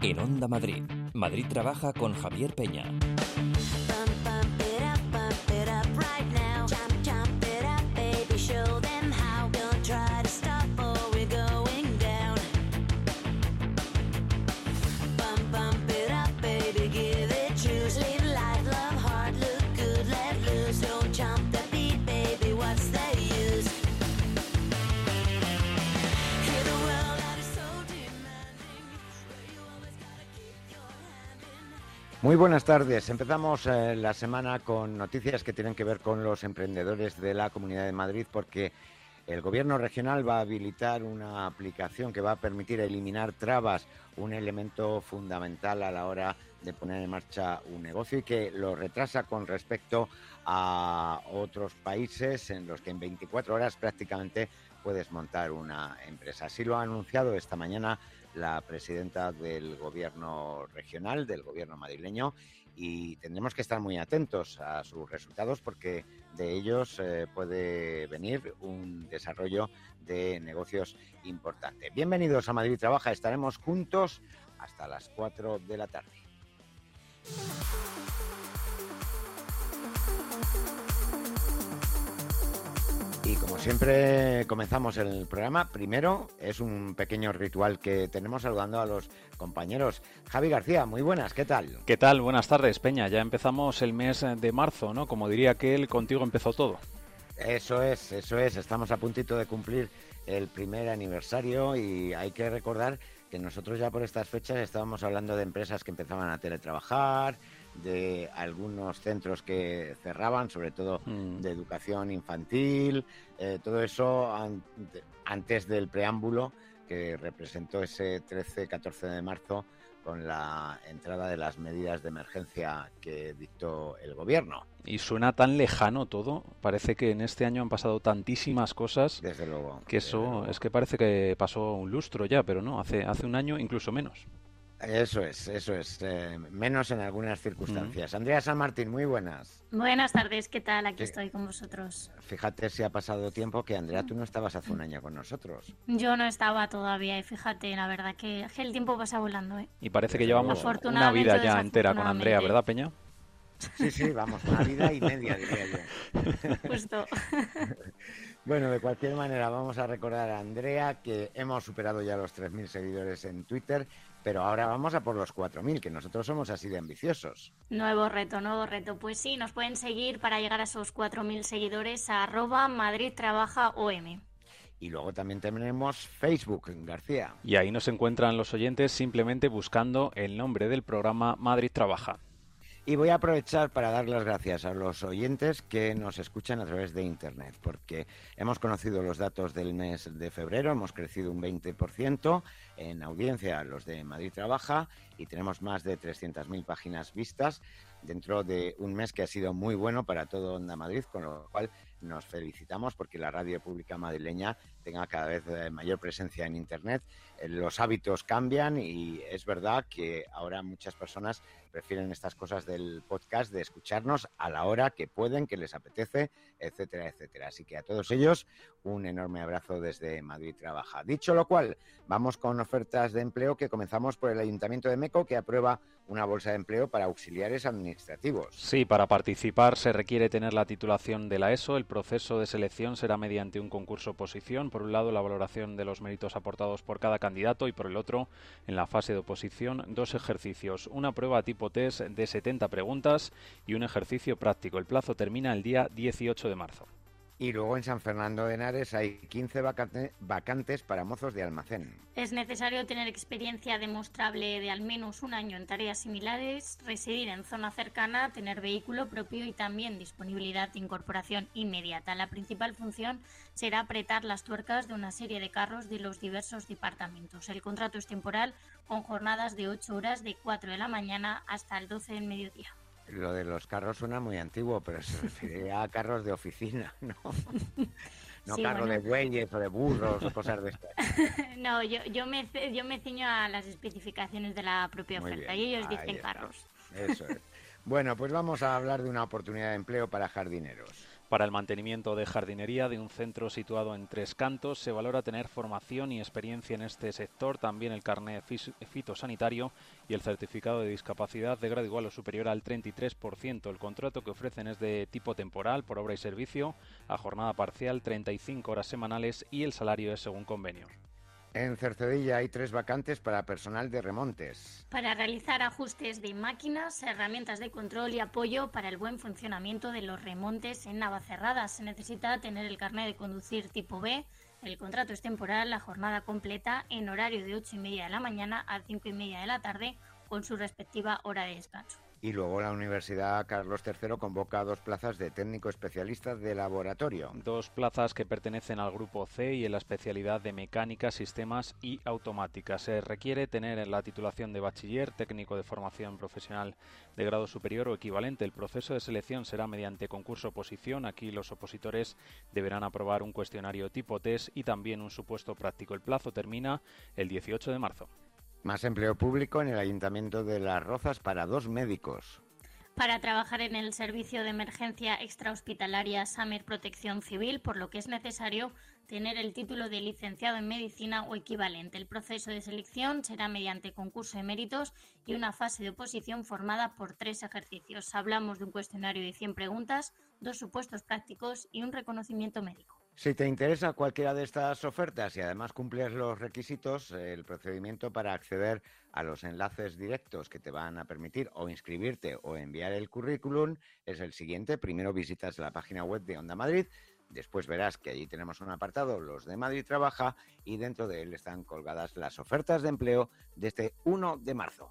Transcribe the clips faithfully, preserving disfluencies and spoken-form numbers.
En Onda Madrid, Madrid Trabaja con Javier Peña. Muy buenas tardes. Empezamos eh, la semana con noticias que tienen que ver con los emprendedores de la Comunidad de Madrid, porque el Gobierno regional va a habilitar una aplicación que va a permitir eliminar trabas, un elemento fundamental a la hora de poner en marcha un negocio y que lo retrasa con respecto a otros países en los que en veinticuatro horas prácticamente puedes montar una empresa. Así lo ha anunciado esta mañana la presidenta del Gobierno regional, del Gobierno madrileño, y tendremos que estar muy atentos a sus resultados porque de ellos eh, puede venir un desarrollo de negocios importante. Bienvenidos a Madrid Trabaja, estaremos juntos hasta las cuatro de la tarde. Y como siempre comenzamos el programa, primero es un pequeño ritual que tenemos saludando a los compañeros. Javi García, muy buenas, ¿qué tal? ¿Qué tal? Buenas tardes, Peña. Ya empezamos el mes de marzo, ¿no? Como diría aquel, contigo empezó todo. Eso es, eso es. Estamos a puntito de cumplir el primer aniversario y hay que recordar que nosotros ya por estas fechas estábamos hablando de empresas que empezaban a teletrabajar, de algunos centros que cerraban, sobre todo mm. de educación infantil, eh, todo eso an- antes del preámbulo que representó ese trece catorce de marzo con la entrada de las medidas de emergencia que dictó el gobierno. Y suena tan lejano todo, parece que en este año han pasado tantísimas cosas. Desde luego. Que eso desde luego. Es que parece que pasó un lustro ya, pero no, hace, hace un año incluso menos. Eso es, eso es, eh, menos en algunas circunstancias. Mm. Andrea San Martín, muy buenas. Buenas tardes, ¿qué tal? Aquí sí. Estoy con vosotros. Fíjate si ha pasado tiempo que, Andrea, tú no estabas hace un año con nosotros. Yo no estaba todavía y fíjate, la verdad que el tiempo pasa volando, ¿eh? Y parece que llevamos una vida ya entera con Andrea, ¿verdad, Peña? Sí, sí, vamos, una vida y media, diría yo. Justo. Bueno, de cualquier manera, vamos a recordar a Andrea que hemos superado ya los tres mil seguidores en Twitter, pero ahora vamos a por los cuatro mil, que nosotros somos así de ambiciosos. Nuevo reto, nuevo reto. Pues sí, nos pueden seguir para llegar a esos cuatro mil seguidores a arroba Madrid Trabaja O M. Y luego también tenemos Facebook, García. Y ahí nos encuentran los oyentes simplemente buscando el nombre del programa Madrid Trabaja. Y voy a aprovechar para dar las gracias a los oyentes que nos escuchan a través de Internet, porque hemos conocido los datos del mes de febrero, hemos crecido un veinte por ciento en audiencia los de Madrid Trabaja y tenemos más de trescientas mil páginas vistas dentro de un mes que ha sido muy bueno para todo Onda Madrid, con lo cual nos felicitamos porque la radio pública madrileña tenga cada vez mayor presencia en Internet. Los hábitos cambian y es verdad que ahora muchas personas prefieren estas cosas del podcast, de escucharnos a la hora que pueden, que les apetece, etcétera, etcétera. Así que a todos ellos un enorme abrazo desde Madrid Trabaja. Dicho lo cual, vamos con ofertas de empleo que comenzamos por el Ayuntamiento de Meco, que aprueba una bolsa de empleo para auxiliares administrativos. Sí, para participar se requiere tener la titulación de la ESO. El proceso de selección será mediante un concurso oposición. Por un lado, la valoración de los méritos aportados por cada candidato y por el otro, en la fase de oposición, dos ejercicios. Una prueba tipo test de setenta preguntas y un ejercicio práctico. El plazo termina el día dieciocho de marzo. Y luego en San Fernando de Henares hay quince vacante, vacantes para mozos de almacén. Es necesario tener experiencia demostrable de al menos un año en tareas similares, residir en zona cercana, tener vehículo propio y también disponibilidad de incorporación inmediata. La principal función será apretar las tuercas de una serie de carros de los diversos departamentos. El contrato es temporal con jornadas de ocho horas de cuatro de la mañana hasta el doce del mediodía. Lo de los carros suena muy antiguo, pero se refiere a carros de oficina, ¿no? No sí, carro bueno. de bueyes o de burros o cosas de estas. No, yo, yo, me, yo me ciño a las especificaciones de la propia muy oferta bien. Y ellos dicen carros. Eso es. Bueno, pues vamos a hablar de una oportunidad de empleo para jardineros. Para el mantenimiento de jardinería de un centro situado en Tres Cantos se valora tener formación y experiencia en este sector, también el carnet fitosanitario y el certificado de discapacidad de grado igual o superior al treinta y tres por ciento. El contrato que ofrecen es de tipo temporal, por obra y servicio, a jornada parcial, treinta y cinco horas semanales y el salario es según convenio. En Cercedilla hay tres vacantes para personal de remontes. Para realizar ajustes de máquinas, herramientas de control y apoyo para el buen funcionamiento de los remontes en Navacerrada. Se necesita tener el carnet de conducir tipo B. El contrato es temporal, la jornada completa en horario de ocho y media de la mañana a cinco y media de la tarde, con su respectiva hora de descanso. Y luego la Universidad Carlos tercero convoca dos plazas de técnico especialista de laboratorio. Dos plazas que pertenecen al grupo C y en la especialidad de mecánica, sistemas y automática. Se requiere tener la titulación de bachiller, técnico de formación profesional de grado superior o equivalente. El proceso de selección será mediante concurso-oposición. Aquí los opositores deberán aprobar un cuestionario tipo test y también un supuesto práctico. El plazo termina el dieciocho de marzo. Más empleo público en el Ayuntamiento de Las Rozas para dos médicos. Para trabajar en el servicio de emergencia extrahospitalaria SAMER Protección Civil, por lo que es necesario tener el título de licenciado en medicina o equivalente. El proceso de selección será mediante concurso de méritos y una fase de oposición formada por tres ejercicios. Hablamos de un cuestionario de cien preguntas, dos supuestos prácticos y un reconocimiento médico. Si te interesa cualquiera de estas ofertas y además cumples los requisitos, el procedimiento para acceder a los enlaces directos que te van a permitir o inscribirte o enviar el currículum es el siguiente. Primero visitas la página web de Onda Madrid, después verás que allí tenemos un apartado, los de Madrid Trabaja, y dentro de él están colgadas las ofertas de empleo de este uno de marzo.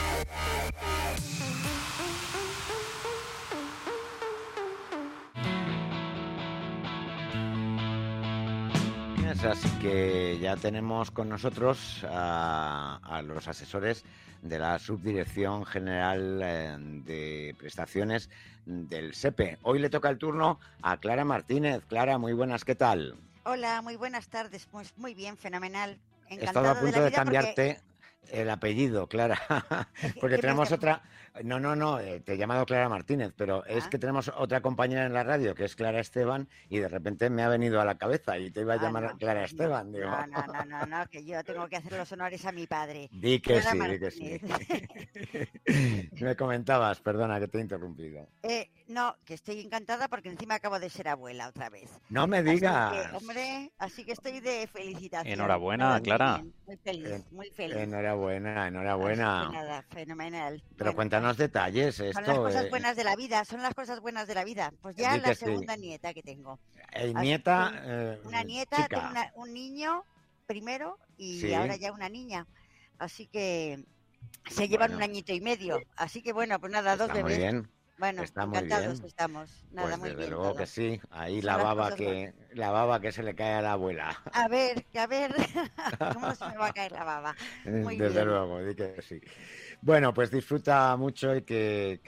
Así que ya tenemos con nosotros a, a los asesores de la Subdirección General eh, de Prestaciones del S E P E. Hoy le toca el turno a Clara Martínez. Clara, muy buenas, ¿qué tal? Hola, muy buenas tardes. Pues muy bien, fenomenal. He estado a punto de, de cambiarte porque... el apellido, Clara, porque tenemos otra... No, no, no, eh, te he llamado Clara Martínez, pero ¿Ah? es que tenemos otra compañera en la radio que es Clara Esteban y de repente me ha venido a la cabeza y te iba a ah, llamar no, Clara Esteban. Digo. No, no, no, no, no, que yo tengo que hacer los honores a mi padre. Di que Clara sí, Martínez. di que sí. Me comentabas, perdona que te he interrumpido. Eh, no, que estoy encantada porque encima acabo de ser abuela otra vez. No me digas. Así que, hombre, así que estoy de felicitación. Enhorabuena, muy Clara. Bien, muy feliz, eh, muy feliz. Enhorabuena, enhorabuena. Así que nada, fenomenal. Pero bueno, cuéntanos detalles. Esto, son las cosas eh... buenas de la vida, son las cosas buenas de la vida. Pues ya la segunda sí. nieta que tengo. Eh, nieta, eh, una nieta, chica. tengo una, un niño primero y ¿Sí? ahora ya una niña. Así que se llevan bueno. un añito y medio. Así que bueno, pues nada, Está dos bebés. Muy bien. Bueno, Está encantados muy bien. estamos. Nada, pues muy desde bien. luego todo. que sí. Ahí Son la baba que buenas. la baba que se le cae a la abuela. A ver, a ver, ¿cómo se me va a caer la baba? Muy desde bien. luego, di que sí. Bueno, pues disfruta mucho y que,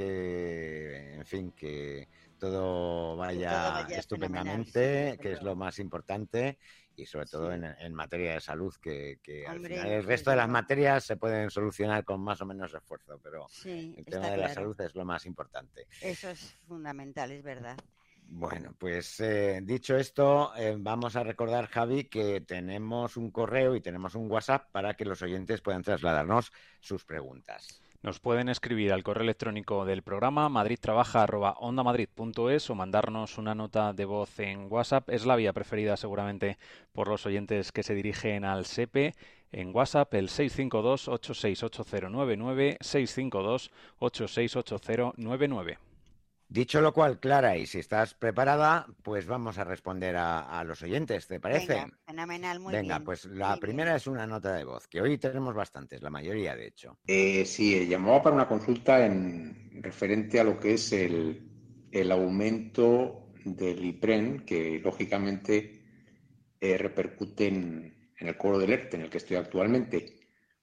que en fin, que todo vaya, que todo vaya estupendamente, sí, que es lo más importante. Y sobre todo sí. en, en materia de salud, que, que Hombre, al final el resto de las materias se pueden solucionar con más o menos esfuerzo, pero sí, el tema de claro. la salud es lo más importante. Eso es fundamental, es verdad. Bueno, pues eh, dicho esto, eh, vamos a recordar, Javi, que tenemos un correo y tenemos un WhatsApp para que los oyentes puedan trasladarnos sus preguntas. Nos pueden escribir al correo electrónico del programa madridtrabaja arroba ondamadrid punto es o mandarnos una nota de voz en WhatsApp. Es la vía preferida seguramente por los oyentes que se dirigen al S E P E. En WhatsApp el seis cinco dos, ocho seis ocho cero nueve nueve, seis cinco dos, ocho seis ocho cero nueve nueve. Dicho lo cual, Clara, y si estás preparada, pues vamos a responder a, a los oyentes, ¿te parece? Venga, fenomenal, muy Venga, bien. pues la muy primera bien. es una nota de voz, que hoy tenemos bastantes, la mayoría de hecho. Eh, sí, llamaba para una consulta en referente a lo que es el, el aumento del IPREN, que lógicamente eh, repercute en, en el cobro del ERTE, en el que estoy actualmente.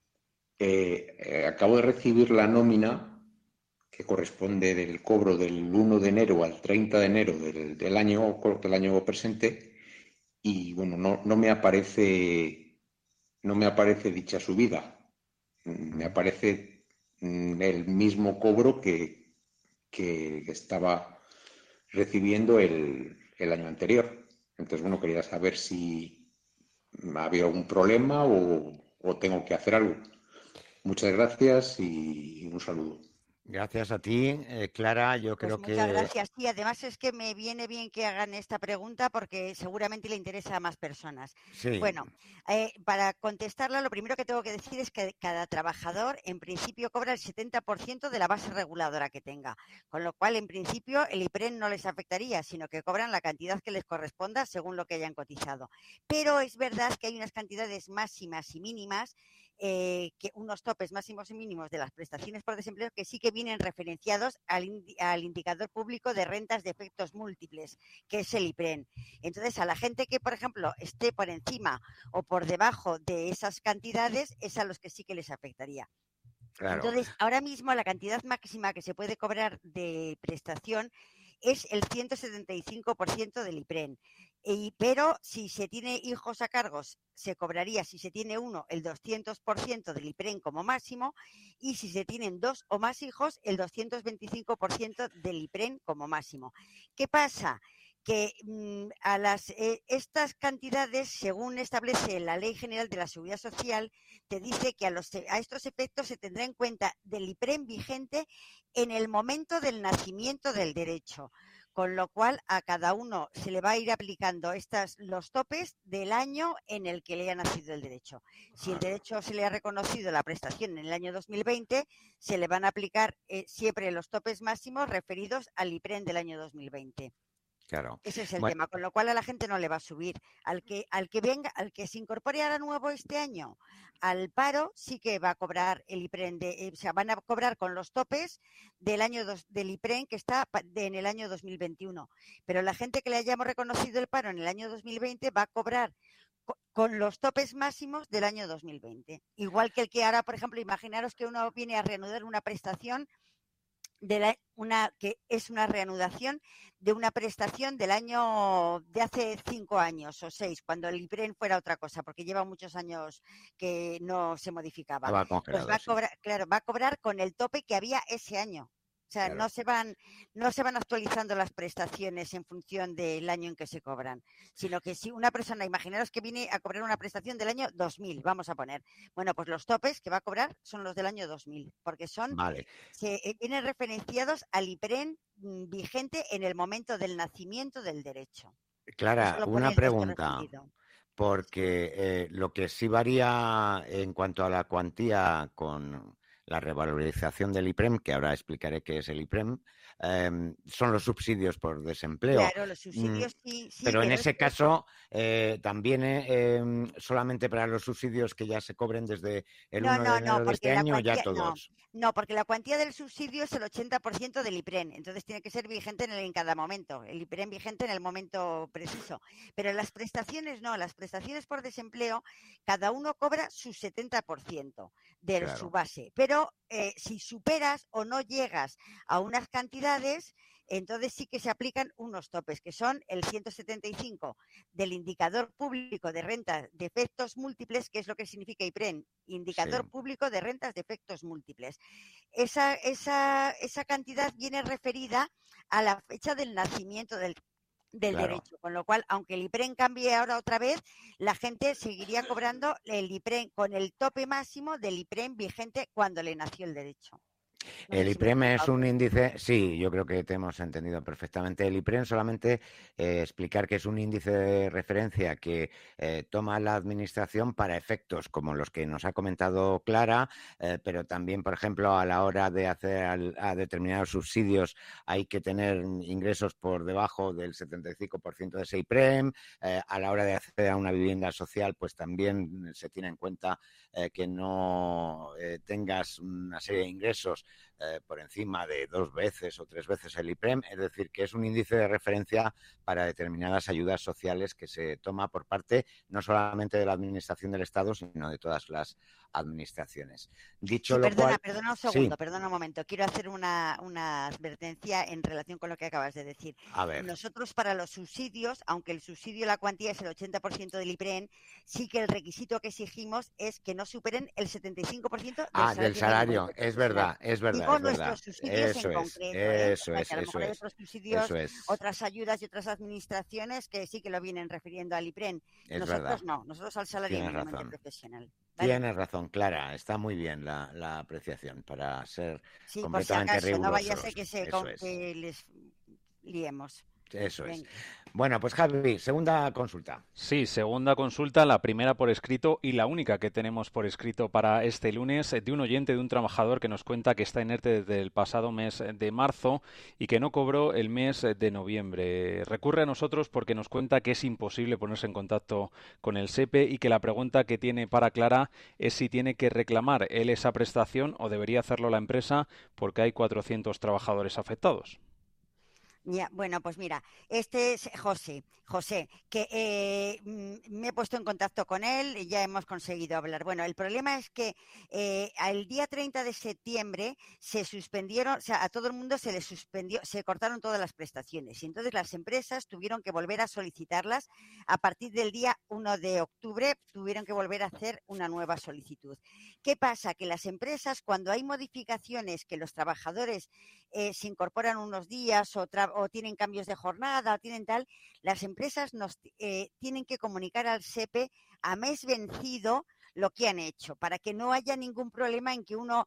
Eh, eh, acabo de recibir la nómina que corresponde del cobro del uno de enero al treinta de enero del, del, año, del año presente y bueno, no, no me aparece no me aparece dicha subida. Me aparece el mismo cobro que, que estaba recibiendo el, el año anterior. Entonces, bueno, quería saber si ha habido algún problema o, o tengo que hacer algo. Muchas gracias y un saludo. Gracias a ti, eh, Clara. Yo Pues creo muchas que... gracias. Sí, además es que me viene bien que hagan esta pregunta porque seguramente le interesa a más personas. Sí. Bueno, eh, para contestarla, lo primero que tengo que decir es que cada trabajador en principio cobra el setenta por ciento de la base reguladora que tenga, con lo cual en principio el IPREN no les afectaría, sino que cobran la cantidad que les corresponda según lo que hayan cotizado. Pero es verdad que hay unas cantidades máximas y mínimas, Eh, que unos topes máximos y mínimos de las prestaciones por desempleo que sí que vienen referenciados al, indi al indicador público de rentas de efectos múltiples, que es el IPREN. Entonces, a la gente que, por ejemplo, esté por encima o por debajo de esas cantidades, es a los que sí que les afectaría. Claro. Entonces, ahora mismo la cantidad máxima que se puede cobrar de prestación es el ciento setenta y cinco por ciento del IPREN. Y, pero si se tiene hijos a cargos, se cobraría, si se tiene uno, el doscientos por ciento del IPREN como máximo, y si se tienen dos o más hijos, el doscientos veinticinco por ciento del IPREN como máximo. ¿Qué pasa? Que mmm, a las eh, estas cantidades, según establece la Ley General de la Seguridad Social, te dice que a, los, a estos efectos se tendrá en cuenta del IPREN vigente en el momento del nacimiento del derecho, con lo cual a cada uno se le va a ir aplicando estas, los topes del año en el que le haya nacido el derecho. Si el derecho se le ha reconocido la prestación en el año dos mil veinte, se le van a aplicar eh, siempre los topes máximos referidos al IPREN del año dos mil veinte. Claro. Ese es el bueno. tema, con lo cual a la gente no le va a subir. Al que, al que venga, al que se incorpore ahora nuevo este año al paro, sí que va a cobrar el IPREN, de, eh, o sea, van a cobrar con los topes del año dos, del IPREN que está de, en el año dos mil veintiuno. Pero la gente que le hayamos reconocido el paro en el año dos mil veinte va a cobrar co con los topes máximos del año dos mil veinte. Igual que el que ahora, por ejemplo, imaginaros que uno viene a reanudar una prestación de la, una que es una reanudación de una prestación del año de hace cinco años o seis, cuando el IPREN fuera otra cosa, porque lleva muchos años que no se modificaba. Va congelado, pues va a cobrar, sí. claro, va a cobrar con el tope que había ese año. O sea, claro. no se van, no se van actualizando las prestaciones en función del año en que se cobran, sino que si una persona, imaginaros que viene a cobrar una prestación del año dos mil, vamos a poner, bueno, pues los topes que va a cobrar son los del año dos mil, porque son, vale. se eh, vienen referenciados al IPREN mm, vigente en el momento del nacimiento del derecho. Clara, una pregunta, porque eh, lo que sí varía en cuanto a la cuantía con la revalorización del IPREM, que ahora explicaré qué es el IPREM, eh, son los subsidios por desempleo. Claro, los subsidios sí. sí pero en ese es caso, eh, también eh, solamente para los subsidios que ya se cobren desde el no, uno no, de enero no, de este año, cuantía, ya todos. No, no, porque la cuantía del subsidio es el ochenta por ciento del IPREN, entonces tiene que ser vigente en, el, en cada momento, el IPREN vigente en el momento preciso. Pero las prestaciones no, las prestaciones por desempleo, cada uno cobra su setenta por ciento de claro. su base, pero eh, si superas o no llegas a unas cantidades, entonces sí que se aplican unos topes, que son el ciento setenta y cinco del indicador público de rentas de efectos múltiples, que es lo que significa IPREN, indicador sí. público de rentas de efectos múltiples. Esa, esa, esa cantidad viene referida a la fecha del nacimiento del del claro. derecho, con lo cual, aunque el IPREN cambie ahora otra vez, la gente seguiría cobrando el IPREN con el tope máximo del IPREN vigente cuando le nació el derecho. No el IPREM es un índice, sí, yo creo que te hemos entendido perfectamente. El IPREM solamente eh, explicar que es un índice de referencia que eh, toma la administración para efectos como los que nos ha comentado Clara, eh, pero también, por ejemplo, a la hora de hacer al, a determinados subsidios hay que tener ingresos por debajo del setenta y cinco por ciento de ese IPREM. Eh, a la hora de acceder a una vivienda social, pues también se tiene en cuenta eh, que no eh, tengas una serie de ingresos Eh, por encima de dos veces o tres veces el IPREM, es decir, que es un índice de referencia para determinadas ayudas sociales que se toma por parte no solamente de la Administración del Estado, sino de todas las administraciones. Dicho sí, lo perdona, cual... perdona un segundo, sí. perdona un momento. Quiero hacer una, una advertencia en relación con lo que acabas de decir. A ver. Nosotros para los subsidios, aunque el subsidio, la cuantía es el ochenta por ciento del IPREN, sí que el requisito que exigimos es que no superen el setenta y cinco por ciento del ah, salario. del salario, es verdad, es verdad. verdad, o es verdad. nuestros subsidios Eso en es, concreto, ¿eh? eso O sea, es, que a lo eso mejor hay es, otros subsidios, eso es, otras ayudas y otras administraciones que sí que lo vienen refiriendo al IPREN. es Nosotros verdad. no, nosotros al salario Tienes mínimo razón. interprofesional. ¿Vale? Tienes razón, Clara. Está muy bien la, la apreciación para ser Sí, por si completamente acaso, no vaya a ser rigurosos. que, se, Eso con- es, que les liemos. eso es. Venga. Bueno, pues Javi, segunda consulta. Sí, segunda consulta, la primera por escrito y la única que tenemos por escrito para este lunes, de un oyente, de un trabajador que nos cuenta que está inerte desde el pasado mes de marzo y que no cobró el mes de noviembre. Recurre a nosotros porque nos cuenta que es imposible ponerse en contacto con el SEPE y que la pregunta que tiene para Clara es si tiene que reclamar él esa prestación o debería hacerlo la empresa porque hay cuatrocientos trabajadores afectados. Ya, bueno, pues mira, este es José, José, que eh, mm, me he puesto en contacto con él y ya hemos conseguido hablar. Bueno, el problema es que eh, al día treinta de septiembre se suspendieron, o sea, a todo el mundo se le suspendió, se cortaron todas las prestaciones y entonces las empresas tuvieron que volver a solicitarlas. A partir del día uno de octubre tuvieron que volver a hacer una nueva solicitud. ¿Qué pasa? Que las empresas, cuando hay modificaciones que los trabajadores eh, se incorporan unos días o, tra- o tienen cambios de jornada o tienen tal, las empresas nos eh, tienen que comunicar al SEPE a mes vencido lo que han hecho, para que no haya ningún problema en que uno...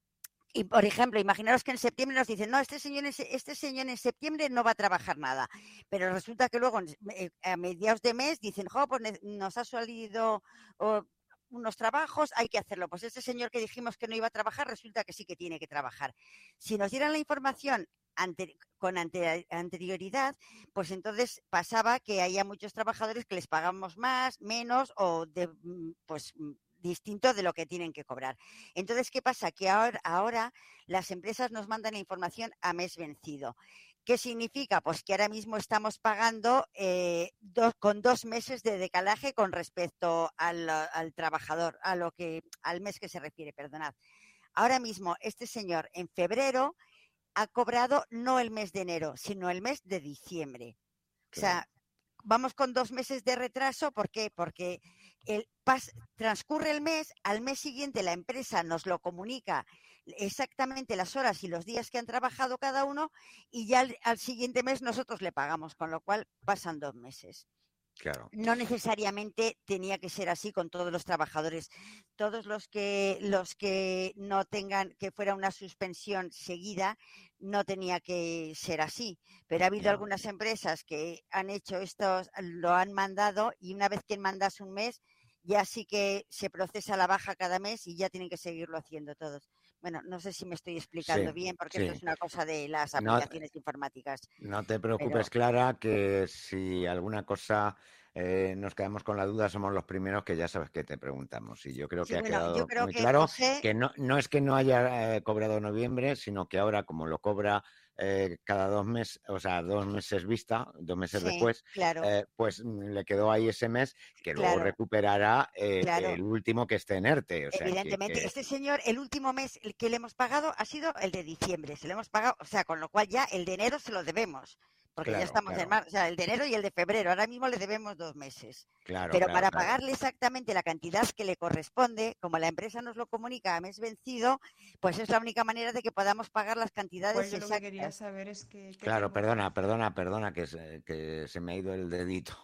Y, por ejemplo, imaginaros que en septiembre nos dicen, no, este señor, en, se- este señor en septiembre no va a trabajar nada. Pero resulta que luego, en- eh, a mediados de mes, dicen, jo, pues ne- nos ha salido oh, unos trabajos, hay que hacerlo. Pues este señor que dijimos que no iba a trabajar, resulta que sí que tiene que trabajar. Si nos dieran la información ante- con ante- anterioridad, pues entonces pasaba que había muchos trabajadores que les pagamos más, menos o de, mm, pues mm, distinto de lo que tienen que cobrar. Entonces, ¿qué pasa? Que ahora, ahora las empresas nos mandan la información a mes vencido. ¿Qué significa? Pues que ahora mismo estamos pagando eh, dos, con dos meses de decalaje con respecto al, al trabajador, a lo que, al mes que se refiere, perdonad. Ahora mismo, este señor en febrero ha cobrado no el mes de enero, sino el mes de diciembre. O sea, vamos con dos meses de retraso. ¿Por qué? Porque el pas, transcurre el mes, al mes siguiente la empresa nos lo comunica exactamente las horas y los días que han trabajado cada uno y ya al, al siguiente mes nosotros le pagamos, con lo cual pasan dos meses. Claro. No necesariamente tenía que ser así con todos los trabajadores. Todos los que los que no tengan, que fuera una suspensión seguida, no tenía que ser así. Pero ha habido Ya. algunas empresas que han hecho estos, lo han mandado y una vez que mandas un mes, ya sí que se procesa la baja cada mes y ya tienen que seguirlo haciendo todos. Bueno, no sé si me estoy explicando Sí, bien, porque sí. esto es una cosa de las No, aplicaciones informáticas. no te preocupes, Pero Clara, que si alguna cosa eh, nos quedamos con la duda, somos los primeros que ya sabes que te preguntamos. Y yo creo sí, que ha bueno, yo quedado creo muy que claro José, que no, no es que no haya eh, cobrado noviembre, sino que ahora, como lo cobra eh, cada dos meses, o sea, dos meses vista, dos meses sí, después, claro, eh, pues mm, le quedó ahí ese mes que luego claro. recuperará eh, Claro, el último que esté en ERTE. O sea, que, evidentemente, que este señor, el último mes que le hemos pagado ha sido el de diciembre, se lo hemos pagado, o sea, con lo cual ya el de enero se lo debemos, porque ya claro, estamos en claro, marzo, o sea, el de enero y el de febrero, ahora mismo le debemos dos meses. claro, Pero claro, para claro. pagarle exactamente la cantidad que le corresponde, como la empresa nos lo comunica a mes vencido, pues es la única manera de que podamos pagar las cantidades Pues yo lo que quería exactas. saber es que, ¿qué Claro, tengo que perdona, hacer? perdona, perdona, que se, que se me ha ido el dedito.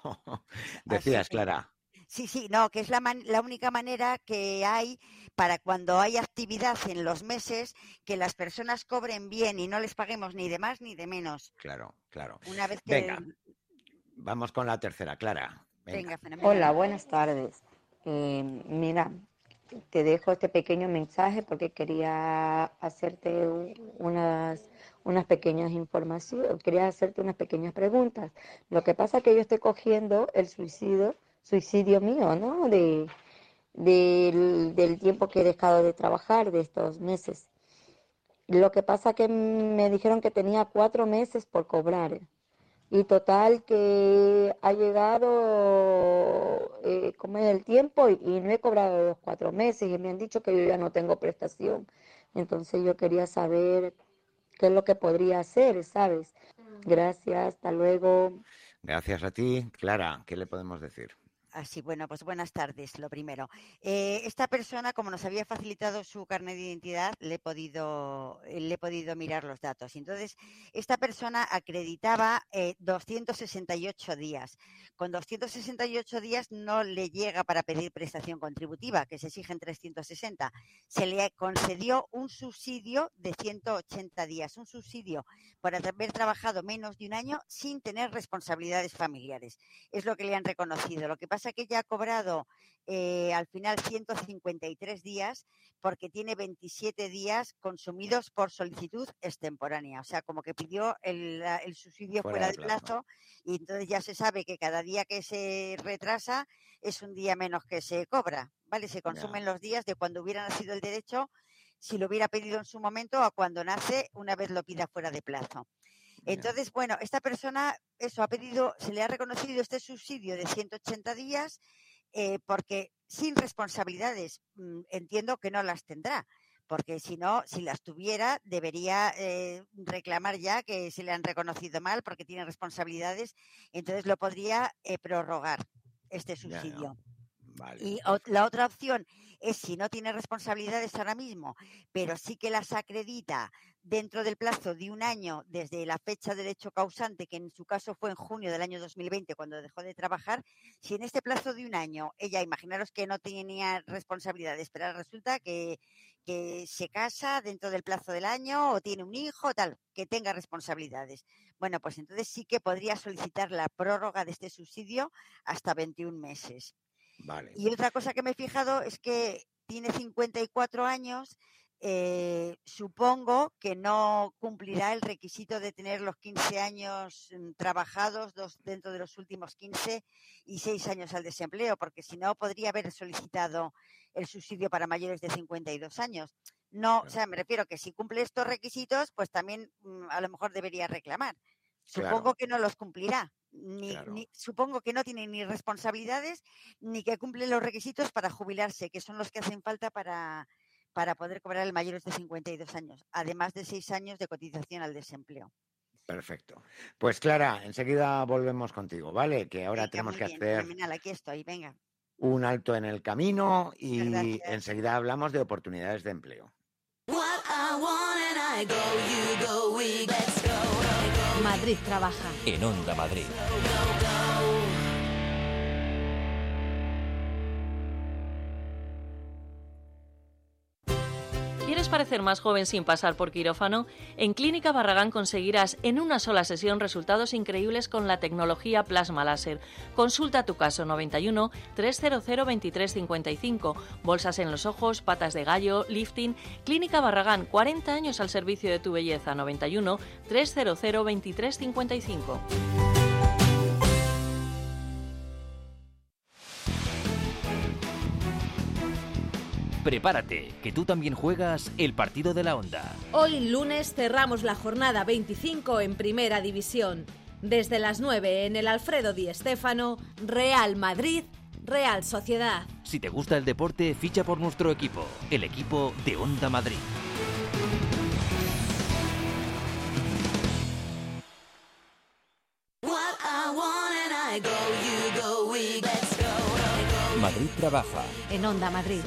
Así Decías, que Clara. sí, sí, no, que es la, man- la única manera que hay para cuando hay actividad en los meses que las personas cobren bien y no les paguemos ni de más ni de menos. Claro, claro. Una vez que... Venga, vamos con la tercera, Clara. Venga. Venga, fenomenal. Hola, buenas tardes. Eh, mira, te dejo este pequeño mensaje porque quería hacerte u- unas, unas pequeñas informaciones, quería hacerte unas pequeñas preguntas. Lo que pasa es que yo estoy cogiendo el suicidio, suicidio mío, ¿no? De, del, del tiempo que he dejado de trabajar, de estos meses. Lo que pasa es que me dijeron que tenía cuatro meses por cobrar. Y total que ha llegado eh, como es el tiempo y, y no he cobrado los cuatro meses y me han dicho que yo ya no tengo prestación. Entonces yo quería saber qué es lo que podría hacer, ¿sabes? Gracias, hasta luego. Gracias a ti, Clara. ¿Qué le podemos decir? Así, bueno, pues buenas tardes, lo primero. Eh, esta persona, como nos había facilitado su carnet de identidad, le he podido, le he podido mirar los datos. Entonces, esta persona acreditaba eh, doscientos sesenta y ocho días. Con doscientos sesenta y ocho días no le llega para pedir prestación contributiva, que se exigen trescientos sesenta. Se le concedió un subsidio de ciento ochenta días, un subsidio por haber trabajado menos de un año sin tener responsabilidades familiares. Es lo que le han reconocido. Lo que pasa que ella ha cobrado eh, al final ciento cincuenta y tres días porque tiene veintisiete días consumidos por solicitud extemporánea. O sea, como que pidió el, el subsidio fuera, fuera de plazo. plazo y entonces ya se sabe que cada día que se retrasa es un día menos que se cobra, ¿vale? Se consumen yeah. los días de cuando hubiera nacido el derecho, si lo hubiera pedido en su momento, a cuando nace una vez lo pida fuera de plazo. Entonces, bueno, esta persona, eso, ha pedido, se le ha reconocido este subsidio de ciento ochenta días eh, porque sin responsabilidades, mmm, entiendo que no las tendrá, porque si no, si las tuviera, debería eh, reclamar ya que se le han reconocido mal porque tiene responsabilidades, entonces lo podría eh, prorrogar este subsidio. Ya, ya. Vale. Y o, la otra opción es si no tiene responsabilidades ahora mismo, pero sí que las acredita dentro del plazo de un año desde la fecha del hecho causante, que en su caso fue en junio del año dos mil veinte cuando dejó de trabajar. Si en este plazo de un año ella, imaginaros que no tenía responsabilidades, pero resulta que, que se casa dentro del plazo del año o tiene un hijo, tal, que tenga responsabilidades. Bueno, pues entonces sí que podría solicitar la prórroga de este subsidio hasta veintiún meses. Vale. Y otra cosa que me he fijado es que tiene cincuenta y cuatro años, eh, supongo que no cumplirá el requisito de tener los quince años trabajados dos, dentro de los últimos quince y seis años al desempleo, porque si no podría haber solicitado el subsidio para mayores de cincuenta y dos años. No, o sea, me refiero que si cumple estos requisitos, pues también mmm, a lo mejor debería reclamar. Supongo claro. que no los cumplirá. Ni, claro. ni, supongo que no tiene ni responsabilidades ni que cumple los requisitos para jubilarse, que son los que hacen falta para, para poder cobrar el mayores de cincuenta y dos años, además de seis años de cotización al desempleo. Perfecto. Pues Clara, enseguida volvemos contigo, ¿vale? Que ahora venga, tenemos que bien, hacer fenomenal, aquí estoy, venga. un alto en el camino y gracias. Enseguida hablamos de oportunidades de empleo. Madrid trabaja. En Onda Madrid. ¿Quieres parecer más joven sin pasar por quirófano? En Clínica Barragán conseguirás en una sola sesión resultados increíbles con la tecnología plasma láser. Consulta tu caso noventa y uno, trescientos veintitrés cincuenta y cinco. Bolsas en los ojos, patas de gallo, lifting. Clínica Barragán, cuarenta años al servicio de tu belleza. noventa y uno, trescientos veintitrés cincuenta y cinco. Prepárate, que tú también juegas el partido de la Onda. Hoy lunes cerramos la jornada veinticinco en Primera División. Desde las nueve en el Alfredo Di Stéfano, Real Madrid, Real Sociedad. Si te gusta el deporte, ficha por nuestro equipo, el equipo de Onda Madrid. Madrid trabaja. En Onda Madrid.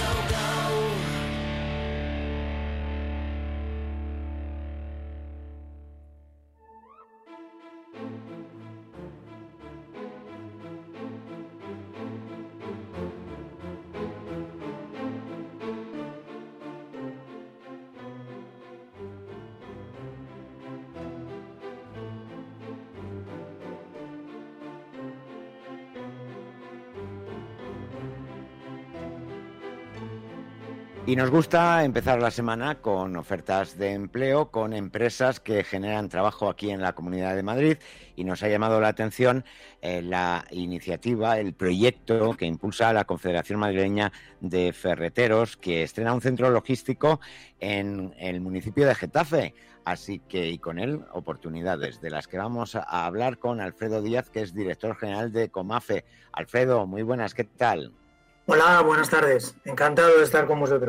Y nos gusta empezar la semana con ofertas de empleo, con empresas que generan trabajo aquí en la Comunidad de Madrid, y nos ha llamado la atención eh, la iniciativa, el proyecto que impulsa la Confederación Madrileña de Ferreteros, que estrena un centro logístico en el municipio de Getafe. Así que, y con él, oportunidades de las que vamos a hablar con Alfredo Díaz, que es director general de Comafe. Alfredo, muy buenas, ¿qué tal? Hola, buenas tardes. Encantado de estar con vosotros.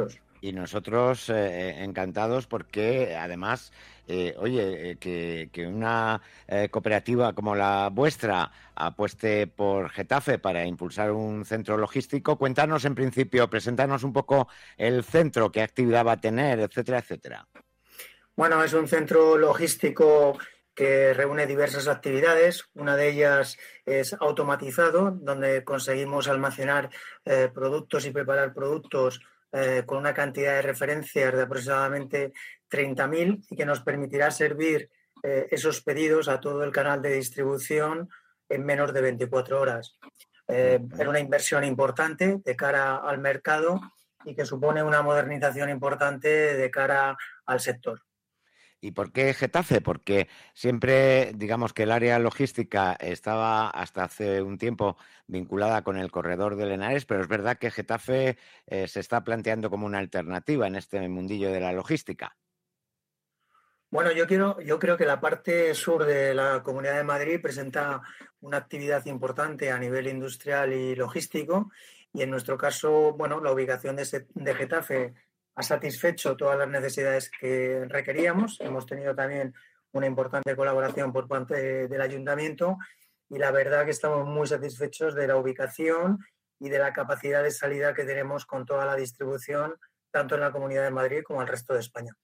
Y nosotros eh, encantados porque además, eh, oye, eh, que, que una eh, cooperativa como la vuestra apueste por Getafe para impulsar un centro logístico. Cuéntanos en principio, preséntanos un poco el centro, qué actividad va a tener, etcétera, etcétera. Bueno, es un centro logístico que reúne diversas actividades. Una de ellas es automatizado, donde conseguimos almacenar eh, productos y preparar productos Eh, con una cantidad de referencias de aproximadamente treinta mil y que nos permitirá servir eh, esos pedidos a todo el canal de distribución en menos de veinticuatro horas. Eh, era una inversión importante de cara al mercado y que supone una modernización importante de cara al sector. ¿Y por qué Getafe? Porque siempre, digamos que el área logística estaba hasta hace un tiempo vinculada con el corredor del Henares, pero es verdad que Getafe eh, se está planteando como una alternativa en este mundillo de la logística. Bueno, yo, quiero, yo creo que la parte sur de la Comunidad de Madrid presenta una actividad importante a nivel industrial y logístico y en nuestro caso, bueno, la ubicación de, de Getafe ha satisfecho todas las necesidades que requeríamos. Hemos tenido también una importante colaboración por parte del ayuntamiento y la verdad que estamos muy satisfechos de la ubicación y de la capacidad de salida que tenemos con toda la distribución, tanto en la Comunidad de Madrid como en el resto de España.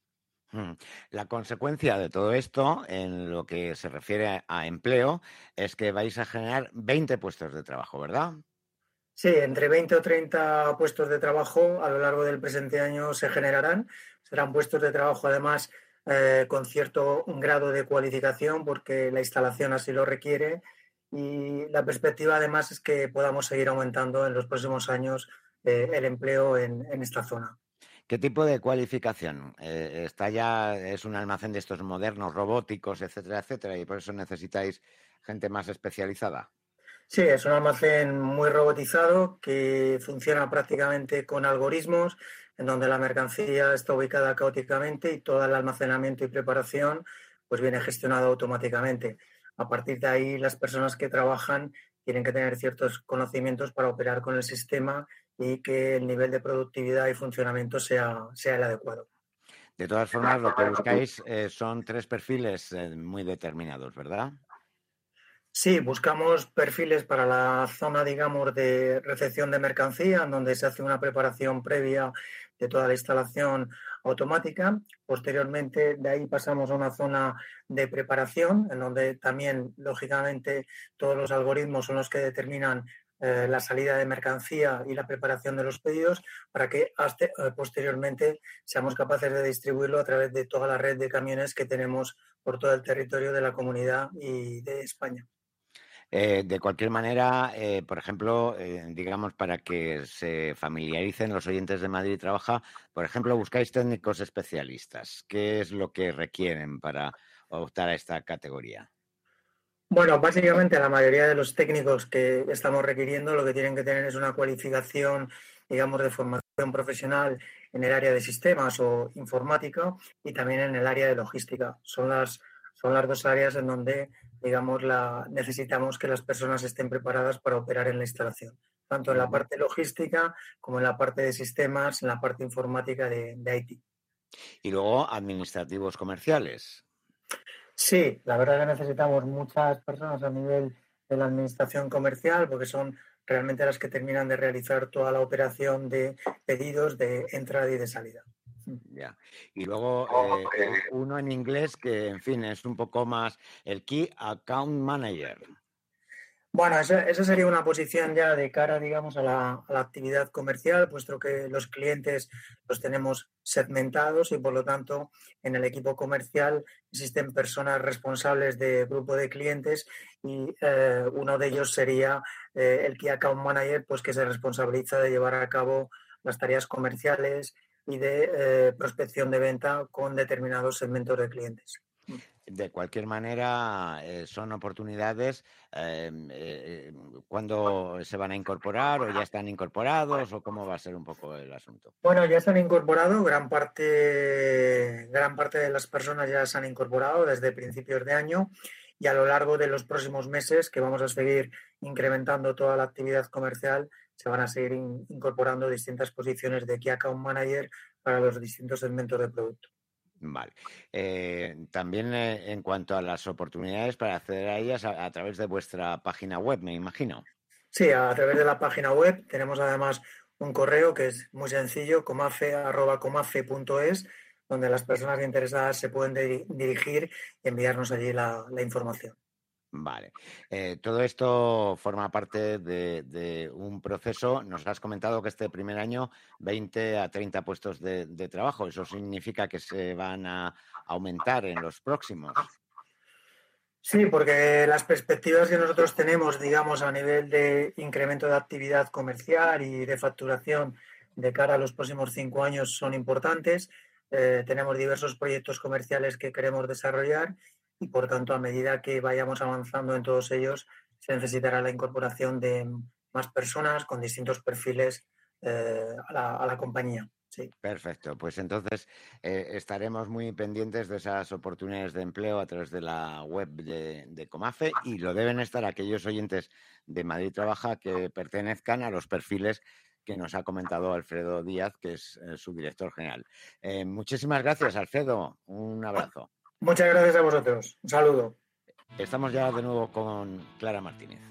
La consecuencia de todo esto, en lo que se refiere a empleo, es que vais a generar veinte puestos de trabajo, ¿verdad? Sí, entre veinte o treinta puestos de trabajo a lo largo del presente año se generarán. Serán puestos de trabajo, además, eh, con cierto grado de cualificación, porque la instalación así lo requiere. Y la perspectiva, además, es que podamos seguir aumentando en los próximos años eh, el empleo en, en esta zona. ¿Qué tipo de cualificación? Eh, ¿Está ya, es un almacén de estos modernos, robóticos, etcétera, etcétera, y por eso necesitáis gente más especializada? Sí, es un almacén muy robotizado que funciona prácticamente con algoritmos, en donde la mercancía está ubicada caóticamente y todo el almacenamiento y preparación pues viene gestionado automáticamente. A partir de ahí, las personas que trabajan tienen que tener ciertos conocimientos para operar con el sistema y que el nivel de productividad y funcionamiento sea, sea el adecuado. De todas formas, lo que buscáis eh, son tres perfiles eh, muy determinados, ¿verdad? Sí, buscamos perfiles para la zona, digamos, de recepción de mercancía, en donde se hace una preparación previa de toda la instalación automática. Posteriormente, de ahí pasamos a una zona de preparación, en donde también, lógicamente, todos los algoritmos son los que determinan eh, la salida de mercancía y la preparación de los pedidos, para que hasta, eh, posteriormente seamos capaces de distribuirlo a través de toda la red de camiones que tenemos por todo el territorio de la comunidad y de España. Eh, de cualquier manera, eh, por ejemplo, eh, digamos, para que se familiaricen los oyentes de Madrid Trabaja, por ejemplo, buscáis técnicos especialistas. ¿Qué es lo que requieren para optar a esta categoría? Bueno, básicamente la mayoría de los técnicos que estamos requiriendo lo que tienen que tener es una cualificación, digamos, de formación profesional en el área de sistemas o informática y también en el área de logística. Son las, son las dos áreas en donde, digamos, la, necesitamos que las personas estén preparadas para operar en la instalación, tanto en la parte logística como en la parte de sistemas, en la parte informática de, de I T. Y luego administrativos comerciales. Sí, la verdad que necesitamos muchas personas a nivel de la administración comercial porque son realmente las que terminan de realizar toda la operación de pedidos de entrada y de salida. Ya. Y luego eh, uno en inglés que, en fin, es un poco más el Key Account Manager. Bueno, esa, esa sería una posición ya de cara, digamos, a la, a la actividad comercial, puesto que los clientes los tenemos segmentados y, por lo tanto, en el equipo comercial existen personas responsables de grupo de clientes y eh, uno de ellos sería eh, el Key Account Manager, pues que se responsabiliza de llevar a cabo las tareas comerciales y de eh, prospección de venta con determinados segmentos de clientes. De cualquier manera, eh, son oportunidades. Eh, eh, ¿Cuándo se van a incorporar o ya están incorporados o cómo va a ser un poco el asunto? Bueno, ya se han incorporado, gran parte, gran parte de las personas ya se han incorporado desde principios de año y a lo largo de los próximos meses, que vamos a seguir incrementando toda la actividad comercial, se van a seguir in, incorporando distintas posiciones de Key Account Manager para los distintos segmentos de producto. Vale. Eh, también eh, en cuanto a las oportunidades para acceder a ellas a, a través de vuestra página web, me imagino. Sí, a través de la página web tenemos además un correo que es muy sencillo, comafe arroba comafe punto es, donde las personas interesadas se pueden de- dirigir y enviarnos allí la, la información. Vale. Eh, todo esto forma parte de, de un proceso. Nos has comentado que este primer año veinte a treinta puestos de, de trabajo. ¿Eso significa que se van a aumentar en los próximos? Sí, porque las perspectivas que nosotros tenemos, digamos, a nivel de incremento de actividad comercial y de facturación de cara a los próximos cinco años son importantes. Eh, tenemos diversos proyectos comerciales que queremos desarrollar y, por tanto, a medida que vayamos avanzando en todos ellos, se necesitará la incorporación de más personas con distintos perfiles eh, a, la, a la compañía. Sí. Perfecto, pues entonces eh, estaremos muy pendientes de esas oportunidades de empleo a través de la web de, de Comafe, y lo deben estar aquellos oyentes de Madrid Trabaja que pertenezcan a los perfiles que nos ha comentado Alfredo Díaz, que es eh, su director general. Eh, muchísimas gracias, Alfredo. Un abrazo. Muchas gracias a vosotros. Un saludo. Estamos ya de nuevo con Clara Martínez.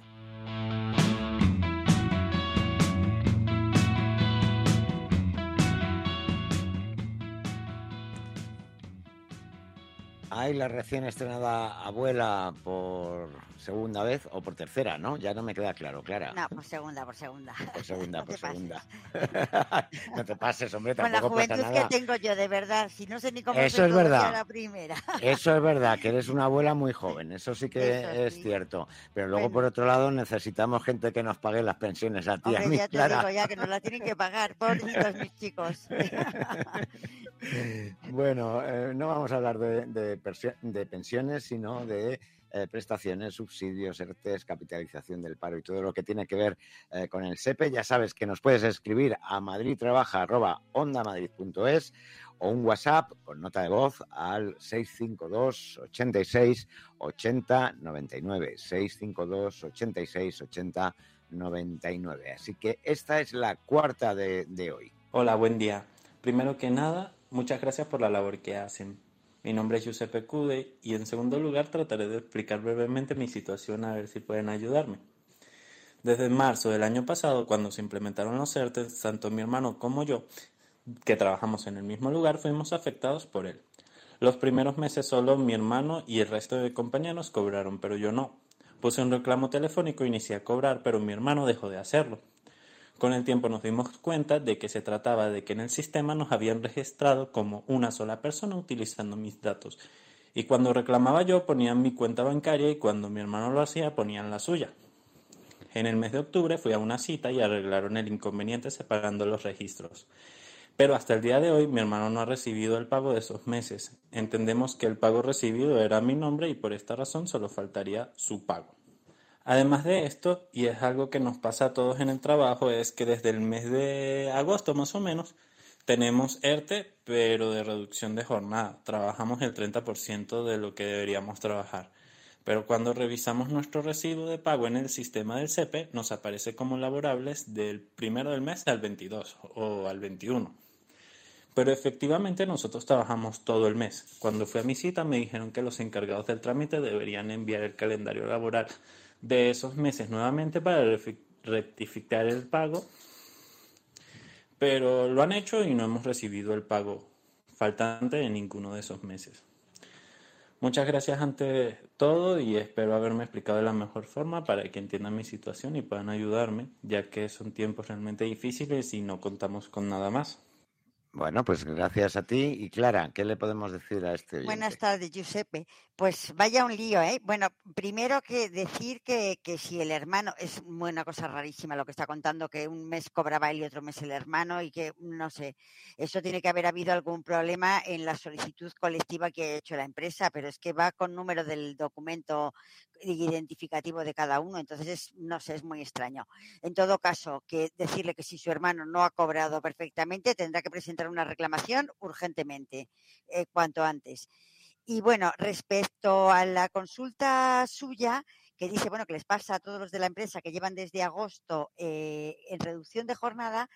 Hay la recién estrenada abuela por segunda vez o por tercera, ¿no? Ya no me queda claro, Clara. No, por segunda, por segunda. Por segunda, No por te segunda. No te pases, hombre, Con la tampoco pasa juventud nada. que tengo yo, de verdad. Si no sé ni cómo Eso soy es todavía verdad. la primera. Eso es verdad, que eres una abuela muy joven, eso sí que Eso es sí. cierto. Pero luego, Bueno. por otro lado, necesitamos gente que nos pague las pensiones a ti y a Hombre, mí, ya te Clara. digo ya que nos la tienen que pagar, pobrecitos mis chicos. Bueno, eh, no vamos a hablar de, de, persio- de pensiones, sino de eh, prestaciones, subsidios, ERTES, capitalización del paro y todo lo que tiene que ver eh, con el SEPE. Ya sabes que nos puedes escribir a madridtrabaja arroba ondamadrid punto es o un WhatsApp con nota de voz al seis cinco dos, ochenta y seis, ochenta, noventa y nueve. seis cinco dos, ochenta y seis, ochenta, noventa y nueve. Así que esta es la cuarta de, de hoy. Hola, buen día. Primero que nada, muchas gracias por la labor que hacen. Mi nombre es Giuseppe Cude y en segundo lugar trataré de explicar brevemente mi situación a ver si pueden ayudarme. Desde marzo del año pasado, cuando se implementaron los ERTES, tanto mi hermano como yo, que trabajamos en el mismo lugar, fuimos afectados por él. Los primeros meses solo mi hermano y el resto de compañeros cobraron, pero yo no. Puse un reclamo telefónico, inicié a cobrar, pero mi hermano dejó de hacerlo. Con el tiempo nos dimos cuenta de que se trataba de que en el sistema nos habían registrado como una sola persona utilizando mis datos. Y cuando reclamaba yo ponían mi cuenta bancaria y cuando mi hermano lo hacía ponían la suya. En el mes de octubre fui a una cita y arreglaron el inconveniente separando los registros. Pero hasta el día de hoy mi hermano no ha recibido el pago de esos meses. Entendemos que el pago recibido era a mi nombre y por esta razón solo faltaría su pago. Además de esto, y es algo que nos pasa a todos en el trabajo, es que desde el mes de agosto más o menos tenemos ERTE, pero de reducción de jornada. Trabajamos el treinta por ciento de lo que deberíamos trabajar. Pero cuando revisamos nuestro recibo de pago en el sistema del SEPE, nos aparece como laborables del primero del mes al veintidós o al veintiuno. Pero efectivamente nosotros trabajamos todo el mes. Cuando fui a mi cita me dijeron que los encargados del trámite deberían enviar el calendario laboral de esos meses nuevamente para rectificar el pago, pero lo han hecho y no hemos recibido el pago faltante de ninguno de esos meses. Muchas gracias ante todo y espero haberme explicado de la mejor forma para que entiendan mi situación y puedan ayudarme, ya que son tiempos realmente difíciles y no contamos con nada más. Bueno, pues gracias a ti. Y Clara, ¿qué le podemos decir a este oyente? Buenas tardes, Giuseppe. Pues vaya un lío, ¿eh? Bueno, primero que decir que, que si el hermano, es una cosa rarísima lo que está contando, que un mes cobraba él y otro mes el hermano y que, no sé, eso tiene que haber habido algún problema en la solicitud colectiva que ha hecho la empresa, pero es que va con número del documento identificativo de cada uno, entonces, es, no sé, es muy extraño. En todo caso, que decirle que si su hermano no ha cobrado perfectamente, tendrá que presentar una reclamación urgentemente, eh, cuanto antes. Y bueno, respecto a la consulta suya, que dice, bueno, que les pasa a todos los de la empresa que llevan desde agosto eh, en reducción de jornada,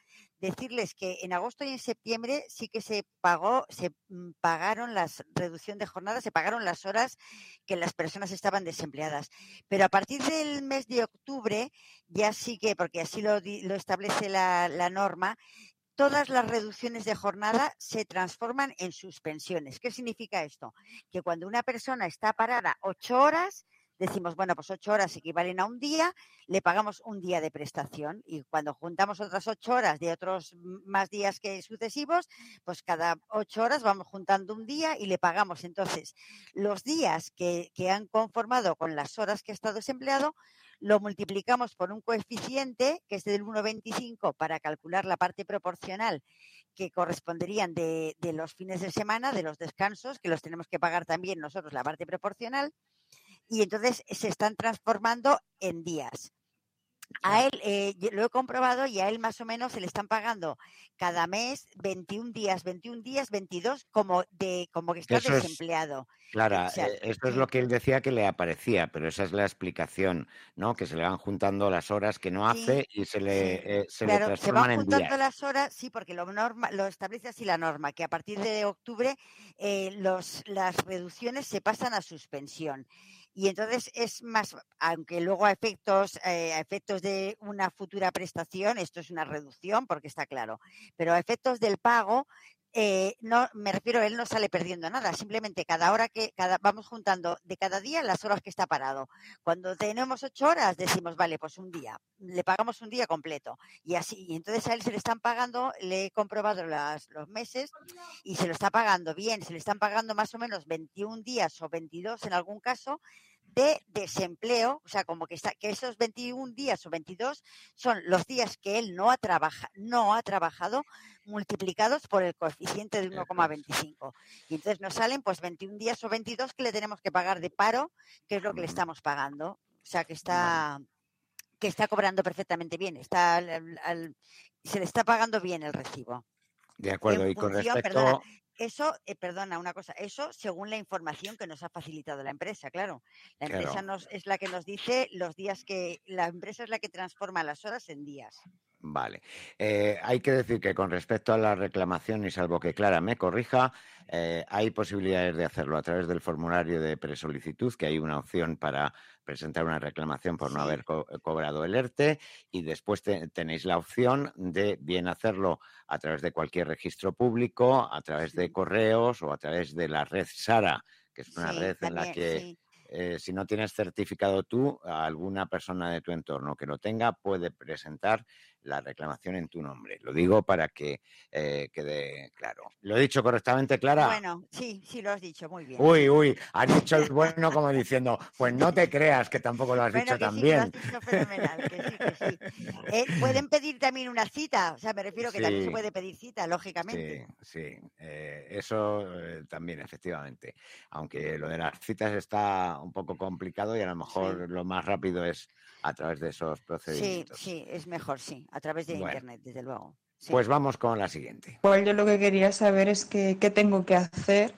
decirles que en agosto y en septiembre sí que se pagó, se pagaron las reducción de jornada, se pagaron las horas que las personas estaban desempleadas. Pero a partir del mes de octubre ya sí que, porque así lo, lo establece la, la norma, todas las reducciones de jornada se transforman en suspensiones. ¿Qué significa esto? Que cuando una persona está parada ocho horas, decimos, bueno, pues ocho horas equivalen a un día, le pagamos un día de prestación y cuando juntamos otras ocho horas de otros más días que sucesivos, pues cada ocho horas vamos juntando un día y le pagamos. Entonces, los días que, que han conformado con las horas que ha estado desempleado, lo multiplicamos por un coeficiente que es del uno coma veinticinco para calcular la parte proporcional que corresponderían de, de los fines de semana, de los descansos, que los tenemos que pagar también nosotros la parte proporcional. Y entonces se están transformando en días. A él, eh, lo he comprobado y a él más o menos se le están pagando cada mes veintiún días, veintiún días, veintidós como de como que está Eso desempleado. Es, Clara, o sea, eh, esto sí. es lo que él decía que le aparecía, pero esa es la explicación, ¿no? Que se le van juntando las horas que no hace Sí, y se le, sí. eh, se Claro, le se van transforman en juntando días. las horas, sí, porque lo, norma, lo establece así la norma, que a partir de octubre eh, los, las reducciones se pasan a suspensión. Y entonces es más, aunque luego a efectos, eh, a efectos de una futura prestación, esto es una reducción, porque está claro, pero a efectos del pago, eh, no me refiero, él no sale perdiendo nada, simplemente cada hora que, cada vamos juntando de cada día las horas que está parado. Cuando tenemos ocho horas, decimos, vale, pues un día, le pagamos un día completo. Y así, y entonces a él se le están pagando, le he comprobado las, los meses, y se lo está pagando bien, se le están pagando más o menos veintiún días o veintidós en algún caso, de desempleo, o sea, como que está, que esos veintiún días o veintidós son los días que él no ha trabaja, no ha trabajado multiplicados por el coeficiente de uno coma veinticinco. Y entonces nos salen pues veintiún días o veintidós que le tenemos que pagar de paro, que es lo que le estamos pagando. O sea, que está vale. que está cobrando perfectamente bien, está al, al, al, se le está pagando bien el recibo. De acuerdo, en y con función, respecto... Perdona, eso, eh, perdona, una cosa, eso según la información que nos ha facilitado la empresa, claro. La Claro. empresa nos, es la que nos dice los días que, la empresa es la que transforma las horas en días. Vale. Eh, hay que decir que con respecto a la reclamación, y salvo que Clara me corrija, eh, hay posibilidades de hacerlo a través del formulario de presolicitud, que hay una opción para presentar una reclamación por Sí. no haber co cobrado el ERTE, y después te tenéis la opción de bien hacerlo a través de cualquier registro público, a través de correos o a través de la red SARA, que es una Sí, red también, en la que... sí. Eh, si no tienes certificado tú, alguna persona de tu entorno que lo tenga puede presentar la reclamación en tu nombre. Lo digo para que eh, quede claro. ¿Lo he dicho correctamente, Clara? Bueno, sí, sí lo has dicho, muy bien. Uy, uy, has dicho el bueno como diciendo, pues no te creas que tampoco lo has Bueno, dicho que tan sí, bien. que lo has dicho fenomenal, que sí, que sí. Eh, Pueden pedir también una cita, o sea, me refiero que Sí. también se puede pedir cita, lógicamente. Sí, sí, eh, eso eh, también, efectivamente. Aunque lo de las citas está un poco complicado y a lo mejor Sí. lo más rápido es a través de esos Sí, procedimientos. sí, es mejor, sí, a través de Bueno. internet, desde luego. Sí. Pues vamos con la siguiente. Pues yo lo que quería saber es que, qué tengo que hacer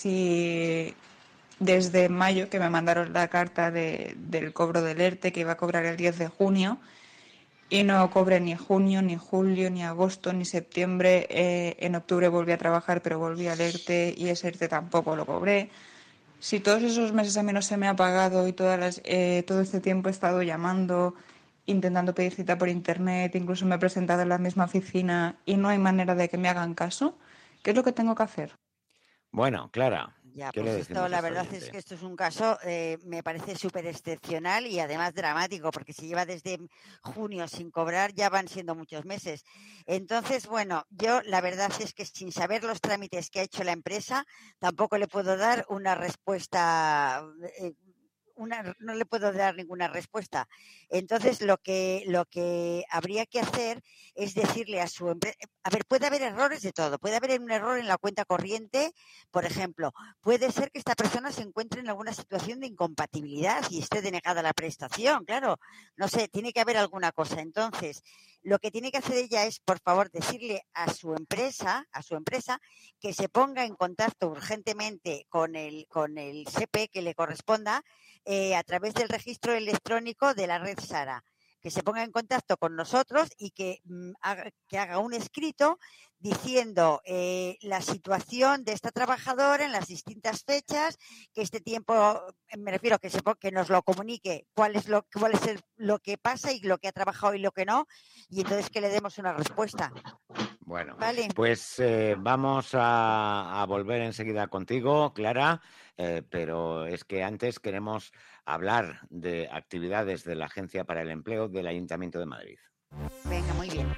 si desde mayo, que me mandaron la carta de, del cobro del ERTE, que iba a cobrar el diez de junio, y no cobré ni junio, ni julio, ni agosto, ni septiembre. Eh, en octubre volví a trabajar, pero volví al ERTE y ese ERTE tampoco lo cobré. Si todos esos meses a mí no se me ha pagado y todas las, eh, todo este tiempo he estado llamando, intentando pedir cita por internet, incluso me he presentado en la misma oficina y no hay manera de que me hagan caso, ¿qué es lo que tengo que hacer? Bueno, Clara, Ya, ¿qué pues le esto decimos la a esta verdad oyente? es que esto es un caso, eh, me parece súper excepcional y además dramático, porque si lleva desde junio sin cobrar ya van siendo muchos meses. Entonces, bueno, yo la verdad es que sin saber los trámites que ha hecho la empresa, tampoco le puedo dar una respuesta. Eh, Una, no le puedo dar ninguna respuesta. Entonces, lo que, lo que habría que hacer es decirle a su empresa, a ver, puede haber errores de todo, puede haber un error en la cuenta corriente, por ejemplo, puede ser que esta persona se encuentre en alguna situación de incompatibilidad y esté denegada la prestación, claro, no sé, tiene que haber alguna cosa. Entonces, lo que tiene que hacer ella es, por favor, decirle a su empresa, a su empresa, que se ponga en contacto urgentemente con el, con el S E P E que le corresponda, Eh, a través del registro electrónico de la red SARA, que se ponga en contacto con nosotros y que, mm, haga, que haga un escrito diciendo eh, la situación de esta trabajadora en las distintas fechas, que este tiempo, me refiero, que, se, que nos lo comunique cuál es, lo, cuál es el, lo que pasa y lo que ha trabajado y lo que no, y entonces que le demos una respuesta. Bueno, ¿Vale? pues eh, vamos a, a volver enseguida contigo, Clara, eh, pero es que antes queremos hablar de actividades de la Agencia para el Empleo del Ayuntamiento de Madrid. Venga, muy bien.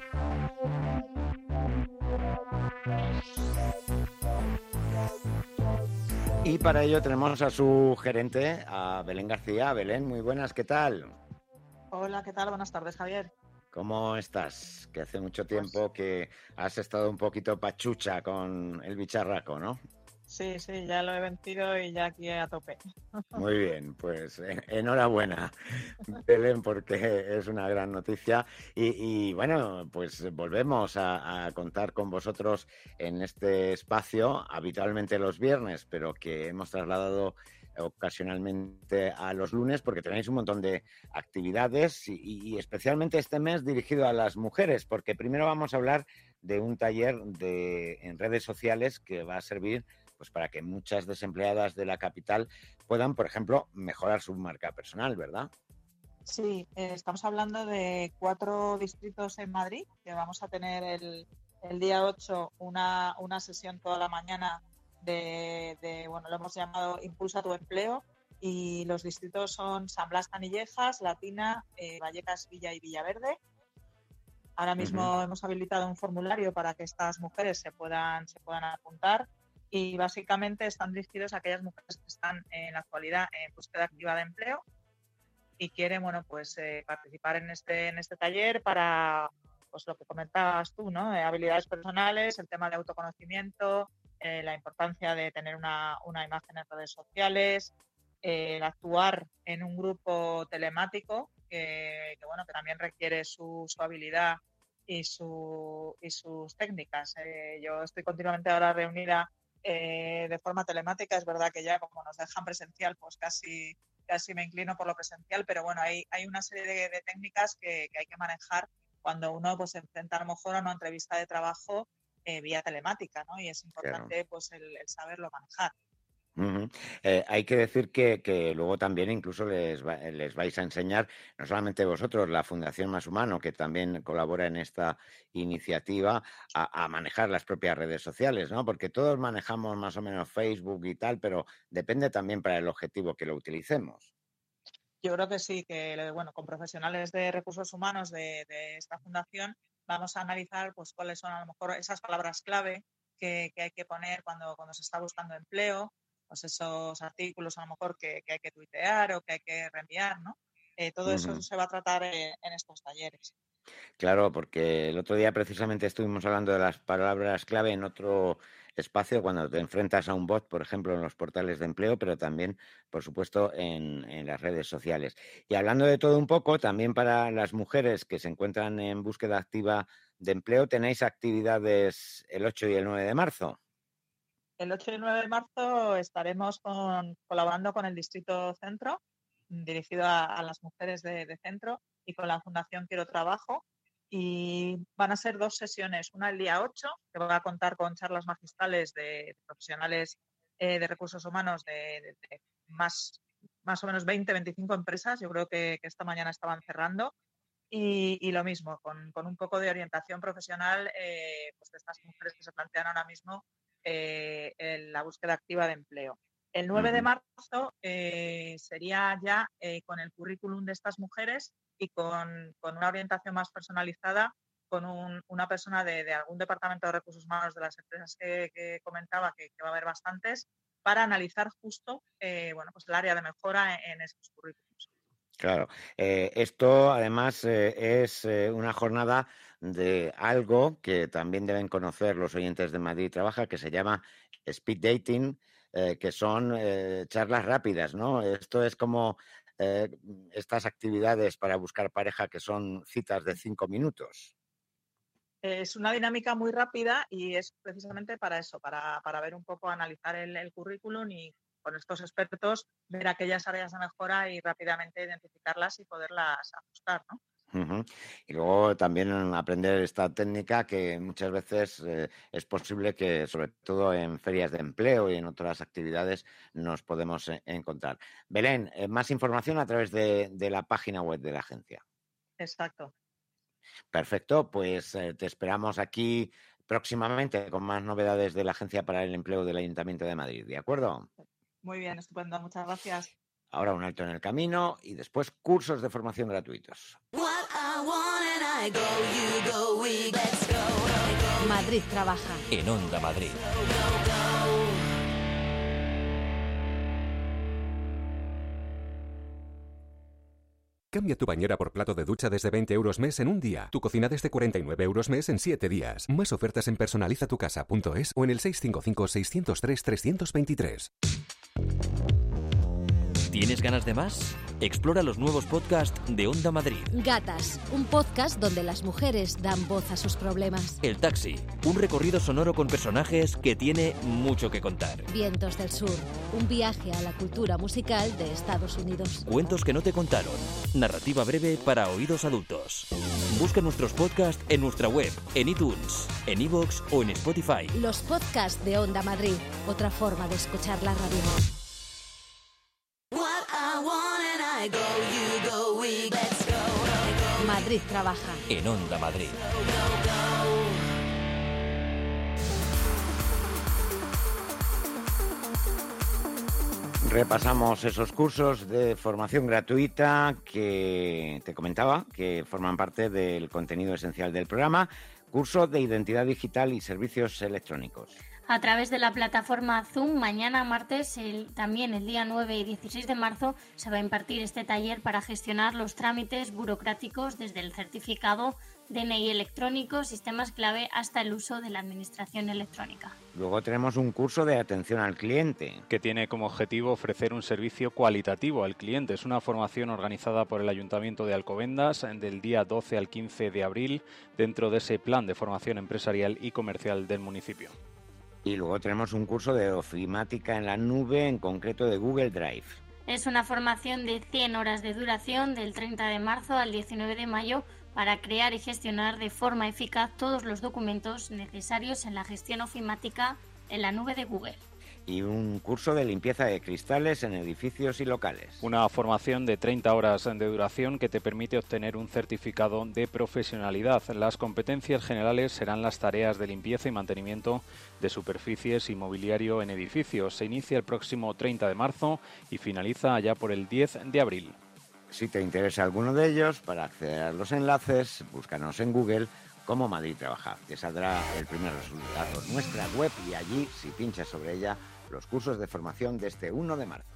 Y para ello tenemos a su gerente, a Belén García. Belén, muy buenas, ¿qué tal? Hola, ¿qué tal? Buenas tardes, Javier. ¿Cómo estás? Que hace mucho tiempo que has estado un poquito pachucha con el bicharraco, ¿no? Sí, sí, ya lo he vencido y ya aquí a tope. Muy bien, pues eh, enhorabuena, Belén, porque es una gran noticia. Y, y bueno, pues volvemos a, a contar con vosotros en este espacio, habitualmente los viernes, pero que hemos trasladado ocasionalmente a los lunes porque tenéis un montón de actividades y, y especialmente este mes dirigido a las mujeres, porque primero vamos a hablar de un taller de, en redes sociales que va a servir pues para que muchas desempleadas de la capital puedan, por ejemplo, mejorar su marca personal, ¿verdad? Sí, eh, estamos hablando de cuatro distritos en Madrid, que vamos a tener el, el día ocho una, una sesión toda la mañana de, de, bueno, lo hemos llamado Impulsa tu empleo, y los distritos son San Blas, Canillejas, Latina, eh, Vallecas, Villa y Villaverde. Ahora mismo uh-huh. hemos habilitado un formulario para que estas mujeres se puedan, se puedan apuntar. Y básicamente están dirigidos a aquellas mujeres que están en la actualidad en búsqueda activa de empleo y quieren, bueno, pues eh, participar en este en este taller para, pues lo que comentabas tú, ¿no? Eh, habilidades personales, el tema de autoconocimiento, eh, la importancia de tener una, una imagen en redes sociales, eh, el actuar en un grupo telemático que, que bueno, que también requiere su, su habilidad y su y sus técnicas. Eh, yo estoy continuamente ahora reunida Eh, de forma telemática. Es verdad que ya como nos dejan presencial, pues casi casi me inclino por lo presencial, pero bueno, hay, hay una serie de, de técnicas que, que hay que manejar cuando uno pues se enfrenta a lo mejor a una entrevista de trabajo eh, vía telemática, ¿no? Y es importante claro. pues el, el saberlo manejar. Uh-huh. Eh, hay que decir que, que luego también incluso les, va, les vais a enseñar, no solamente vosotros, la Fundación Más Humano, que también colabora en esta iniciativa, a, a manejar las propias redes sociales, ¿no? Porque todos manejamos más o menos Facebook y tal, pero depende también para el objetivo que lo utilicemos. Yo creo que sí, que bueno, con profesionales de recursos humanos de, de esta fundación vamos a analizar pues cuáles son a lo mejor esas palabras clave que, que hay que poner cuando, cuando se está buscando empleo, pues esos artículos a lo mejor que, que hay que tuitear o que hay que reenviar, ¿no? Eh, todo uh-huh. eso se va a tratar en, en estos talleres. Claro, porque el otro día precisamente estuvimos hablando de las palabras clave en otro espacio cuando te enfrentas a un bot, por ejemplo, en los portales de empleo, pero también, por supuesto, en, en las redes sociales. Y hablando de todo un poco, también para las mujeres que se encuentran en búsqueda activa de empleo, tenéis actividades el ocho y el nueve de marzo. El ocho y el nueve de marzo estaremos con, colaborando con el Distrito Centro, dirigido a, a las mujeres de, de centro, y con la Fundación Quiero Trabajo. Y van a ser dos sesiones, una el día ocho, que va a contar con charlas magistrales de, de profesionales eh, de recursos humanos de, de, de más, más o menos veinte, veinticinco empresas. Yo creo que, que esta mañana estaban cerrando. Y, y lo mismo, con, con un poco de orientación profesional eh, pues de estas mujeres que se plantean ahora mismo Eh, en la búsqueda activa de empleo. El nueve uh-huh. de marzo eh, sería ya eh, con el currículum de estas mujeres y con, con una orientación más personalizada con un, una persona de, de algún departamento de recursos humanos de las empresas que, que comentaba, que, que va a haber bastantes, para analizar justo eh, bueno, pues el área de mejora en, en esos currículums. Claro, eh, esto además eh, es eh, una jornada de algo que también deben conocer los oyentes de Madrid Trabaja, que se llama Speed Dating, eh, que son eh, charlas rápidas, ¿no? Esto es como eh, estas actividades para buscar pareja que son citas de cinco minutos. Es una dinámica muy rápida y es precisamente para eso, para, para ver un poco, analizar el, el currículum y con estos expertos ver aquellas áreas de mejora y rápidamente identificarlas y poderlas ajustar, ¿no? Uh-huh. Y luego también aprender esta técnica que muchas veces eh, es posible que, sobre todo en ferias de empleo y en otras actividades, nos podemos eh, encontrar. Belén, eh, más información a través de, de la página web de la agencia. Exacto. Perfecto, pues eh, te esperamos aquí próximamente con más novedades de la Agencia para el Empleo del Ayuntamiento de Madrid, ¿de acuerdo? Muy bien, estupendo. Muchas gracias. Ahora un alto en el camino y después cursos de formación gratuitos. Madrid trabaja. En Onda Madrid. Cambia tu bañera por plato de ducha desde veinte euros mes en un día. Tu cocina desde cuarenta y nueve euros mes en siete días. Más ofertas en personaliza tu casa punto es o en el seis cinco cinco, seis cero tres, tres dos tres. ¿Tienes ganas de más? Explora los nuevos podcasts de Onda Madrid. Gatas, un podcast donde las mujeres dan voz a sus problemas. El Taxi, un recorrido sonoro con personajes que tiene mucho que contar. Vientos del Sur, un viaje a la cultura musical de Estados Unidos. Cuentos que no te contaron. Narrativa breve para oídos adultos. Busca nuestros podcasts en nuestra web, en iTunes, en iVoox o en Spotify. Los podcasts de Onda Madrid, otra forma de escuchar la radio. Madrid trabaja. En Onda Madrid. Repasamos esos cursos de formación gratuita que te comentaba, que forman parte del contenido esencial del programa. Curso de identidad digital y servicios electrónicos. A través de la plataforma Zoom, mañana martes, el, también el día nueve y dieciséis de marzo, se va a impartir este taller para gestionar los trámites burocráticos desde el certificado, D N I electrónico, sistemas clave, hasta el uso de la administración electrónica. Luego tenemos un curso de atención al cliente. Que tiene como objetivo ofrecer un servicio cualitativo al cliente. Es una formación organizada por el Ayuntamiento de Alcobendas del día doce al quince de abril dentro de ese plan de formación empresarial y comercial del municipio. Y luego tenemos un curso de ofimática en la nube, en concreto de Google Drive. Es una formación de cien horas de duración del treinta de marzo al diecinueve de mayo para crear y gestionar de forma eficaz todos los documentos necesarios en la gestión ofimática en la nube de Google. Y un curso de limpieza de cristales en edificios y locales. Una formación de treinta horas de duración que te permite obtener un certificado de profesionalidad. Las competencias generales serán las tareas de limpieza y mantenimiento de superficies y mobiliario en edificios. Se inicia el próximo treinta de marzo y finaliza allá por el diez de abril. Si te interesa alguno de ellos, para acceder a los enlaces, búscanos en Google como Madrid Trabaja. Te saldrá el primer resultado en nuestra web y allí, si pinchas sobre ella, los cursos de formación de este uno de marzo.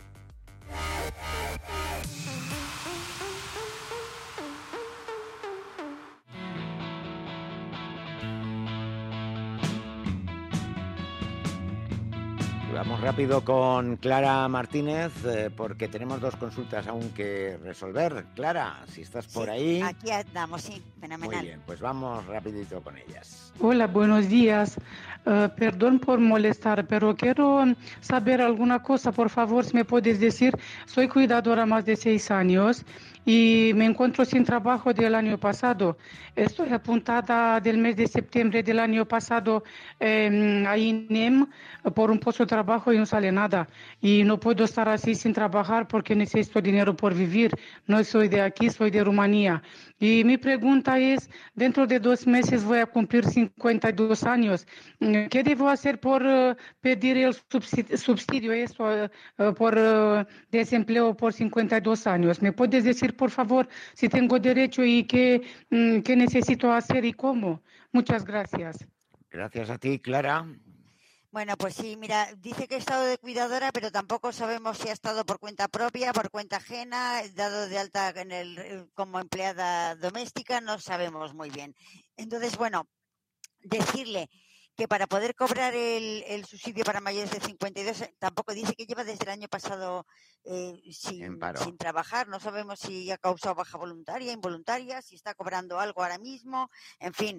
Vamos rápido con Clara Martínez eh, porque tenemos dos consultas aún que resolver. Clara, si estás por Sí, ahí. aquí andamos, sí, fenomenal. Muy bien, pues vamos rapidito con ellas. Hola, buenos días. Uh, perdón por molestar, pero quiero saber alguna cosa, por favor, si me puedes decir. Soy cuidadora más de seis años y me encuentro sin trabajo del año pasado. Estoy apuntada del mes de septiembre del año pasado eh, a I N E M por un puesto de trabajo y no sale nada. Y no puedo estar así sin trabajar porque necesito dinero por vivir. No soy de aquí, soy de Rumanía. Y mi pregunta es, dentro de dos meses voy a cumplir cincuenta y dos años. ¿Qué debo hacer por uh, pedir el subsidio, subsidio eso, uh, por uh, desempleo por cincuenta y dos años? ¿Me puedes decir, por favor, si tengo derecho y qué, um, qué necesito hacer y cómo? Muchas gracias. Gracias a ti, Clara. Bueno, pues sí, mira, dice que ha estado de cuidadora, pero tampoco sabemos si ha estado por cuenta propia, por cuenta ajena, dado de alta en el, como empleada doméstica, no sabemos muy bien. Entonces, bueno, decirle que para poder cobrar el, el subsidio para mayores de cincuenta y dos, tampoco dice que lleva desde el año pasado eh, sin, sin trabajar, no sabemos si ha causado baja voluntaria, involuntaria, si está cobrando algo ahora mismo, en fin.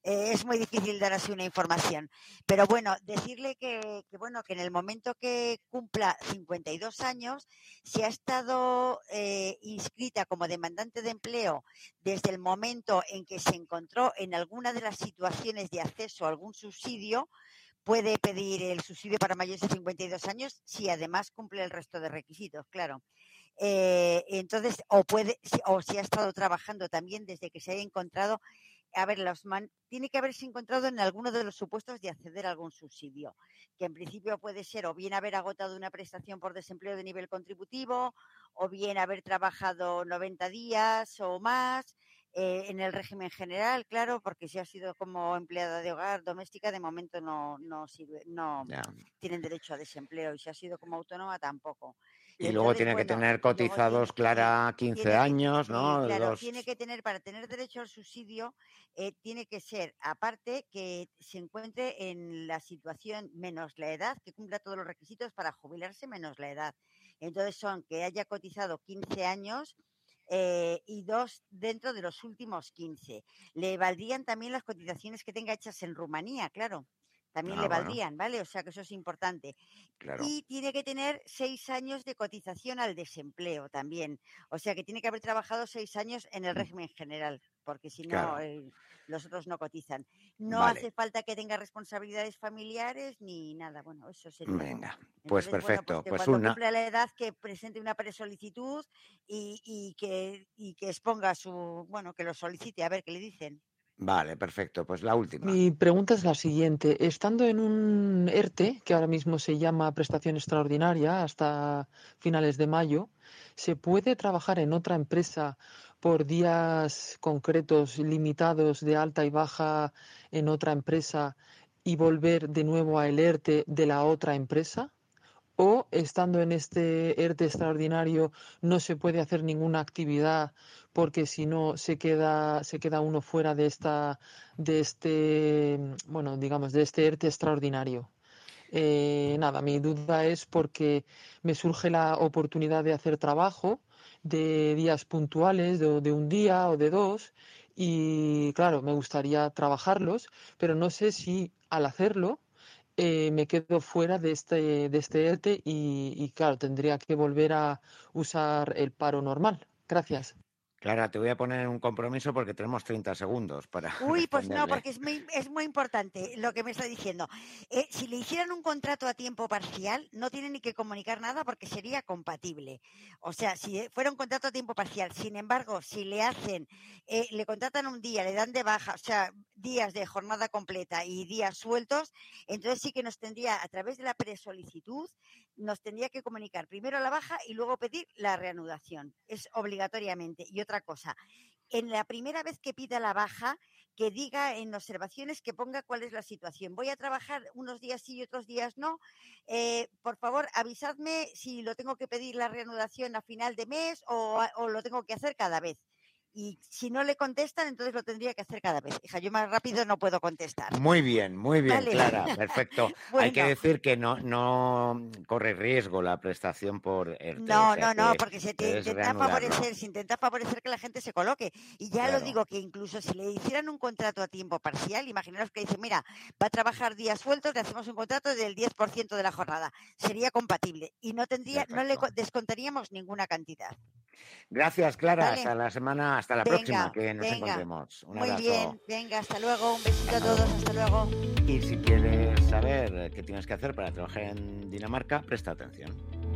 eh, es muy difícil dar así una información. Pero bueno, decirle que, que, bueno, que en el momento que cumpla cincuenta y dos años, si ha estado eh, inscrita como demandante de empleo desde el momento en que se encontró en alguna de las situaciones de acceso a algún subsidio, puede pedir el subsidio para mayores de cincuenta y dos años si además cumple el resto de requisitos, claro. Eh, entonces, o puede, o si ha estado trabajando también desde que se haya encontrado, a ver, los man, tiene que haberse encontrado en alguno de los supuestos de acceder a algún subsidio, que en principio puede ser o bien haber agotado una prestación por desempleo de nivel contributivo, o bien haber trabajado noventa días o más, eh, en el régimen general, claro, porque si ha sido como empleada de hogar doméstica, de momento no, no sirve, no Ya. tienen derecho a desempleo, y si ha sido como autónoma tampoco. Y Entonces, luego tiene bueno, que tener luego tiene, cotizados, Clara, sí, quince tiene que, años, sí, ¿no? claro, Dos... tiene que tener, para tener derecho al subsidio, eh, tiene que ser, aparte, que se encuentre en la situación menos la edad, que cumpla todos los requisitos para jubilarse menos la edad. Entonces son que haya cotizado quince años eh, y dos dentro de los últimos quince. Le valdrían también las cotizaciones que tenga hechas en Rumanía, claro. También Ah, le bueno, valdrían, ¿vale? O sea que eso es importante. claro. Y tiene que tener seis años de cotización al desempleo también. O sea que tiene que haber trabajado seis años en el régimen general, porque si no, Claro. eh, los otros no cotizan. No Vale. hace falta que tenga responsabilidades familiares ni nada. Bueno, eso sería. Venga, pues Entonces, bueno, pues perfecto. que Pues cuando una... cumpla la edad que presente una presolicitud y, y, que, y que exponga su, bueno, que lo solicite, a ver qué le dicen. Vale, perfecto. Pues la última. Mi pregunta es la siguiente. Estando en un ERTE, que ahora mismo se llama prestación extraordinaria hasta finales de mayo, ¿se puede trabajar en otra empresa por días concretos, limitados, de alta y baja en otra empresa y volver de nuevo al ERTE de la otra empresa? ¿O estando en este ERTE extraordinario no se puede hacer ninguna actividad porque si no se queda se queda uno fuera de esta de este bueno digamos de este ERTE extraordinario? Eh, nada, mi duda es porque me surge la oportunidad de hacer trabajo de días puntuales, de, de un día o de dos, y claro, me gustaría trabajarlos, pero no sé si al hacerlo eh, me quedo fuera de este, de este ERTE y, y claro, tendría que volver a usar el paro normal. Gracias. Clara, te voy a poner un compromiso porque tenemos treinta segundos para Uy, pues no, responderle. porque es muy, es muy importante lo que me está diciendo. Eh, si le hicieran un contrato a tiempo parcial, no tiene ni que comunicar nada porque sería compatible. O sea, si fuera un contrato a tiempo parcial, sin embargo, si le hacen, eh, le contratan un día, le dan de baja, o sea, días de jornada completa y días sueltos, entonces sí que nos tendría, a través de la presolicitud, nos tendría que comunicar primero la baja y luego pedir la reanudación. Es obligatoriamente. Y otra cosa, en la primera vez que pida la baja, que diga en observaciones, que ponga cuál es la situación. Voy a trabajar unos días sí y otros días no. Eh, por favor, avisadme si lo tengo que pedir la reanudación a final de mes o, o lo tengo que hacer cada vez. Y si no le contestan, entonces lo tendría que hacer cada vez. Hija, yo más rápido no puedo contestar. Muy bien, muy bien, Vale. Clara, perfecto. Bueno. Hay que decir que no, no corre riesgo la prestación por ERTE. No, o sea no, no, que porque se te puedes intenta reanudarlo. favorecer, se intenta favorecer que la gente se coloque. Y ya Claro. lo digo, que incluso si le hicieran un contrato a tiempo parcial, imaginaros que dice, mira, va a trabajar días sueltos, le hacemos un contrato del diez por ciento de la jornada. Sería compatible y no tendría, no le co- descontaríamos ninguna cantidad. Gracias, Clara. Vale. Hasta la semana, hasta la Venga, próxima que nos venga. encontremos. Un Muy abrazo. bien, venga, hasta luego, un besito a todos, hasta luego. Y si quieres saber qué tienes que hacer para trabajar en Dinamarca, presta atención.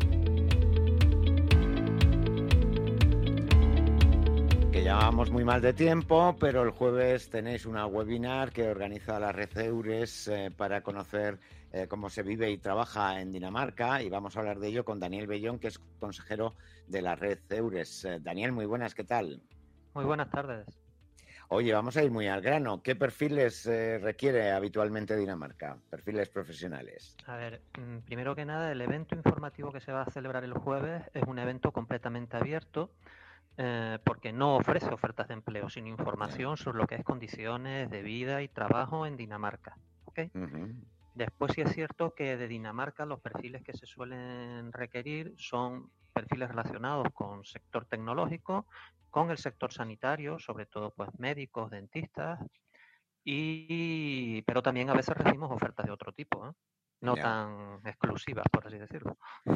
Que ya vamos muy mal de tiempo, pero el jueves tenéis una webinar que organiza la Red Eures eh, para conocer eh, cómo se vive y trabaja en Dinamarca, y vamos a hablar de ello con Daniel Bellón, que es consejero de la Red Eures. Eh, Daniel, muy buenas, ¿qué tal? Muy buenas tardes. Oye, vamos a ir muy al grano. ¿Qué perfiles eh, requiere habitualmente Dinamarca? Perfiles profesionales. A ver, primero que nada, el evento informativo que se va a celebrar el jueves es un evento completamente abierto, eh, porque no ofrece ofertas de empleo, sino información sobre lo que es condiciones de vida y trabajo en Dinamarca. ¿Okay? Uh-huh. Después sí es cierto que de Dinamarca los perfiles que se suelen requerir son perfiles relacionados con sector tecnológico, con el sector sanitario, sobre todo pues médicos, dentistas, y pero también a veces recibimos ofertas de otro tipo, ¿eh? No Ya. tan exclusivas, por así decirlo.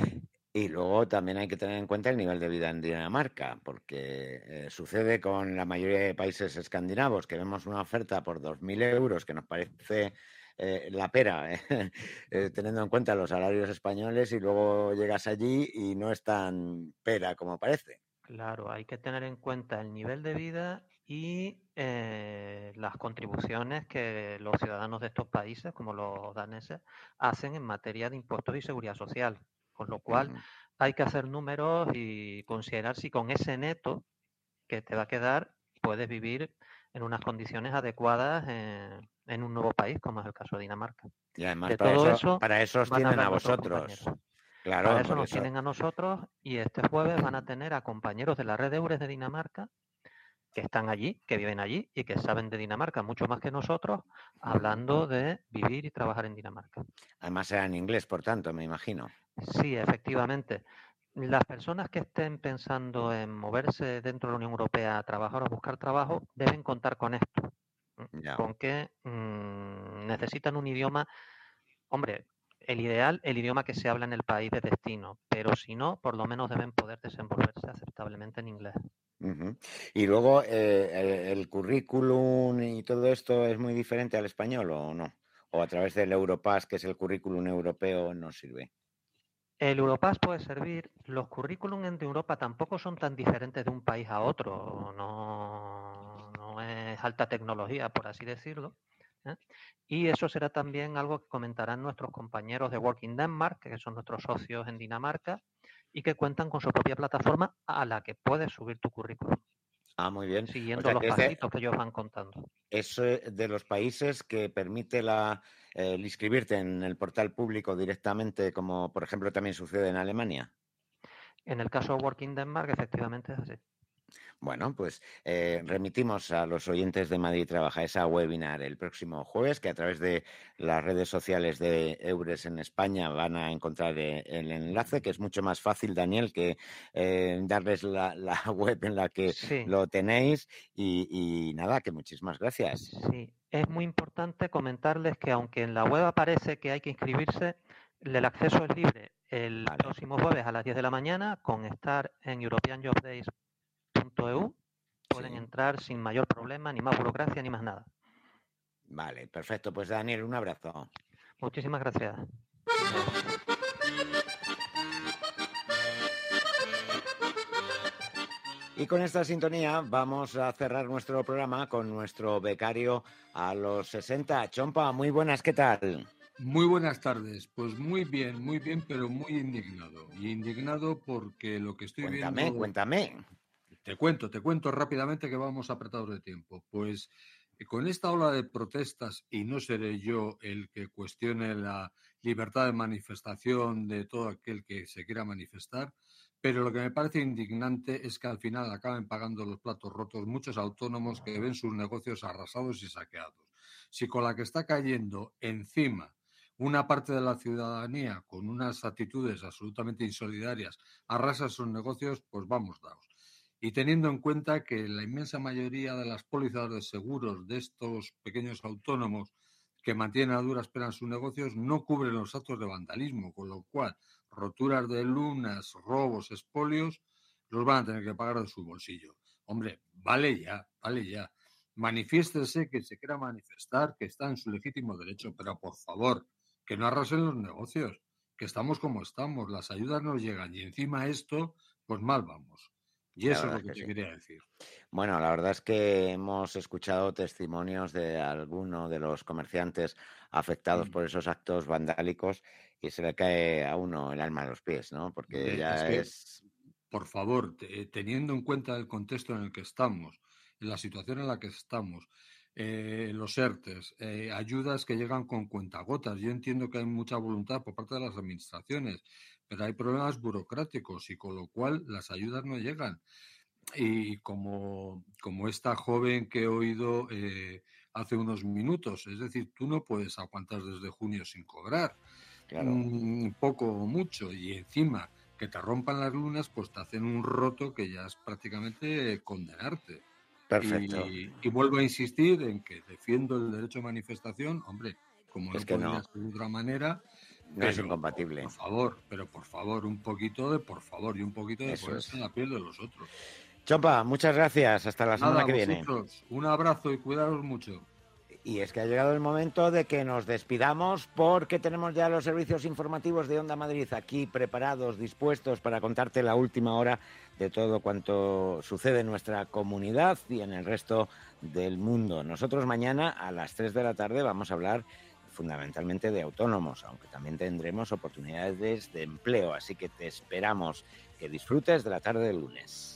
Y luego también hay que tener en cuenta el nivel de vida en Dinamarca, porque eh, sucede con la mayoría de países escandinavos, que vemos una oferta por dos mil euros que nos parece eh, la pera, eh, eh, teniendo en cuenta los salarios españoles, y luego llegas allí y no es tan pera como parece. Claro, hay que tener en cuenta el nivel de vida y eh, las contribuciones que los ciudadanos de estos países, como los daneses, hacen en materia de impuestos y seguridad social. Con lo cual, Ujú. hay que hacer números y considerar si con ese neto que te va a quedar puedes vivir en unas condiciones adecuadas en, en un nuevo país, como es el caso de Dinamarca. Y además De para todo eso, eso para eso os van a tienen a hablar nuestros vosotros. compañeros. Claro, Para eso por nos eso. tienen a nosotros y este jueves van a tener a compañeros de la red de Eures de Dinamarca que están allí, que viven allí y que saben de Dinamarca mucho más que nosotros, hablando de vivir y trabajar en Dinamarca. Además será en inglés, por tanto, me imagino. Sí, efectivamente. Las personas que estén pensando en moverse dentro de la Unión Europea a trabajar o buscar trabajo deben contar con esto, Ya. con que mmm, necesitan un idioma, hombre, el ideal, el idioma que se habla en el país de destino, pero si no, por lo menos deben poder desenvolverse aceptablemente en inglés. Ujú. Y luego, eh, el currículum y todo esto es muy diferente al español, ¿o no? O a través del Europass, que es el currículum europeo, nos sirve. El Europass puede servir. Los currículums de Europa tampoco son tan diferentes de un país a otro. No, no es alta tecnología, por así decirlo, ¿eh? Y eso será también algo que comentarán nuestros compañeros de Working Denmark, que son nuestros socios en Dinamarca, y que cuentan con su propia plataforma a la que puedes subir tu currículum, Ah, muy bien. O siguiendo sea, los que es de, pasitos que ellos van contando. es eh, de los países que permite la, eh, el inscribirte en el portal público directamente, como por ejemplo también sucede en Alemania. En el caso de Working Denmark, efectivamente es así. Bueno, pues eh, remitimos a los oyentes de Madrid Trabaja esa webinar el próximo jueves, que a través de las redes sociales de Eures en España van a encontrar eh, el enlace, que es mucho más fácil, Daniel, que eh, darles la, la web en la que Sí. lo tenéis. Y, y nada, que muchísimas gracias. Sí, es muy importante comentarles que aunque en la web aparece que hay que inscribirse, el acceso es libre. El Vale. próximo jueves a las diez de la mañana, con estar en european job days punto e u, pueden Sí. entrar sin mayor problema, ni más burocracia, ni más nada. Vale, perfecto. Pues Daniel, un abrazo. Muchísimas gracias. Y con esta sintonía vamos a cerrar nuestro programa con nuestro becario a los sesenta. Chompa, muy buenas, ¿qué tal? Muy buenas tardes. Pues muy bien, muy bien, pero muy indignado. Y indignado porque lo que estoy Cuéntame, viendo... cuéntame. Te cuento, te cuento rápidamente que vamos apretados de tiempo. Pues con esta ola de protestas, y no seré yo el que cuestione la libertad de manifestación de todo aquel que se quiera manifestar, pero lo que me parece indignante es que al final acaben pagando los platos rotos muchos autónomos que ven sus negocios arrasados y saqueados. Si con la que está cayendo encima una parte de la ciudadanía con unas actitudes absolutamente insolidarias arrasa sus negocios, pues vamos daos. Y teniendo en cuenta que la inmensa mayoría de las pólizas de seguros de estos pequeños autónomos que mantienen a duras penas sus negocios no cubren los actos de vandalismo, con lo cual roturas de lunas, robos, expolios, los van a tener que pagar de su bolsillo. Hombre, vale ya, vale ya. Manifiéstese que se quiera manifestar, que está en su legítimo derecho, pero por favor, que no arrasen los negocios, que estamos como estamos, las ayudas nos llegan y encima esto, pues mal vamos. Y eso es lo que, que te sí. quería decir. Bueno, la verdad es que hemos escuchado testimonios de alguno de los comerciantes afectados mm. por esos actos vandálicos y se le cae a uno el alma a los pies, ¿no? Porque eh, ya es... Que, es... Por favor, te, teniendo en cuenta el contexto en el que estamos, en la situación en la que estamos, eh, los ERTES, eh, ayudas que llegan con cuentagotas. Yo entiendo que hay mucha voluntad por parte de las administraciones, pero hay problemas burocráticos y con lo cual las ayudas no llegan. Y como, como esta joven que he oído eh, hace unos minutos, es decir, tú no puedes aguantar desde junio sin cobrar, claro. mm, poco o mucho, y encima que te rompan las lunas, pues te hacen un roto que ya es prácticamente condenarte. Perfecto. Y, y vuelvo a insistir en que defiendo el derecho a manifestación, hombre, como Es no que podría no. ser de otra manera. No pero, es incompatible. Por favor, pero por favor, un poquito de por favor y un poquito de Eso ponerse es. en la piel de los otros. Chompa, muchas gracias. Hasta la semana Nada, que viene. vosotros, un abrazo y cuidaros mucho. Y es que ha llegado el momento de que nos despidamos porque tenemos ya los servicios informativos de Onda Madrid aquí preparados, dispuestos para contarte la última hora de todo cuanto sucede en nuestra comunidad y en el resto del mundo. Nosotros mañana a las tres de la tarde vamos a hablar fundamentalmente de autónomos, aunque también tendremos oportunidades de empleo, así que te esperamos que disfrutes de la tarde del lunes.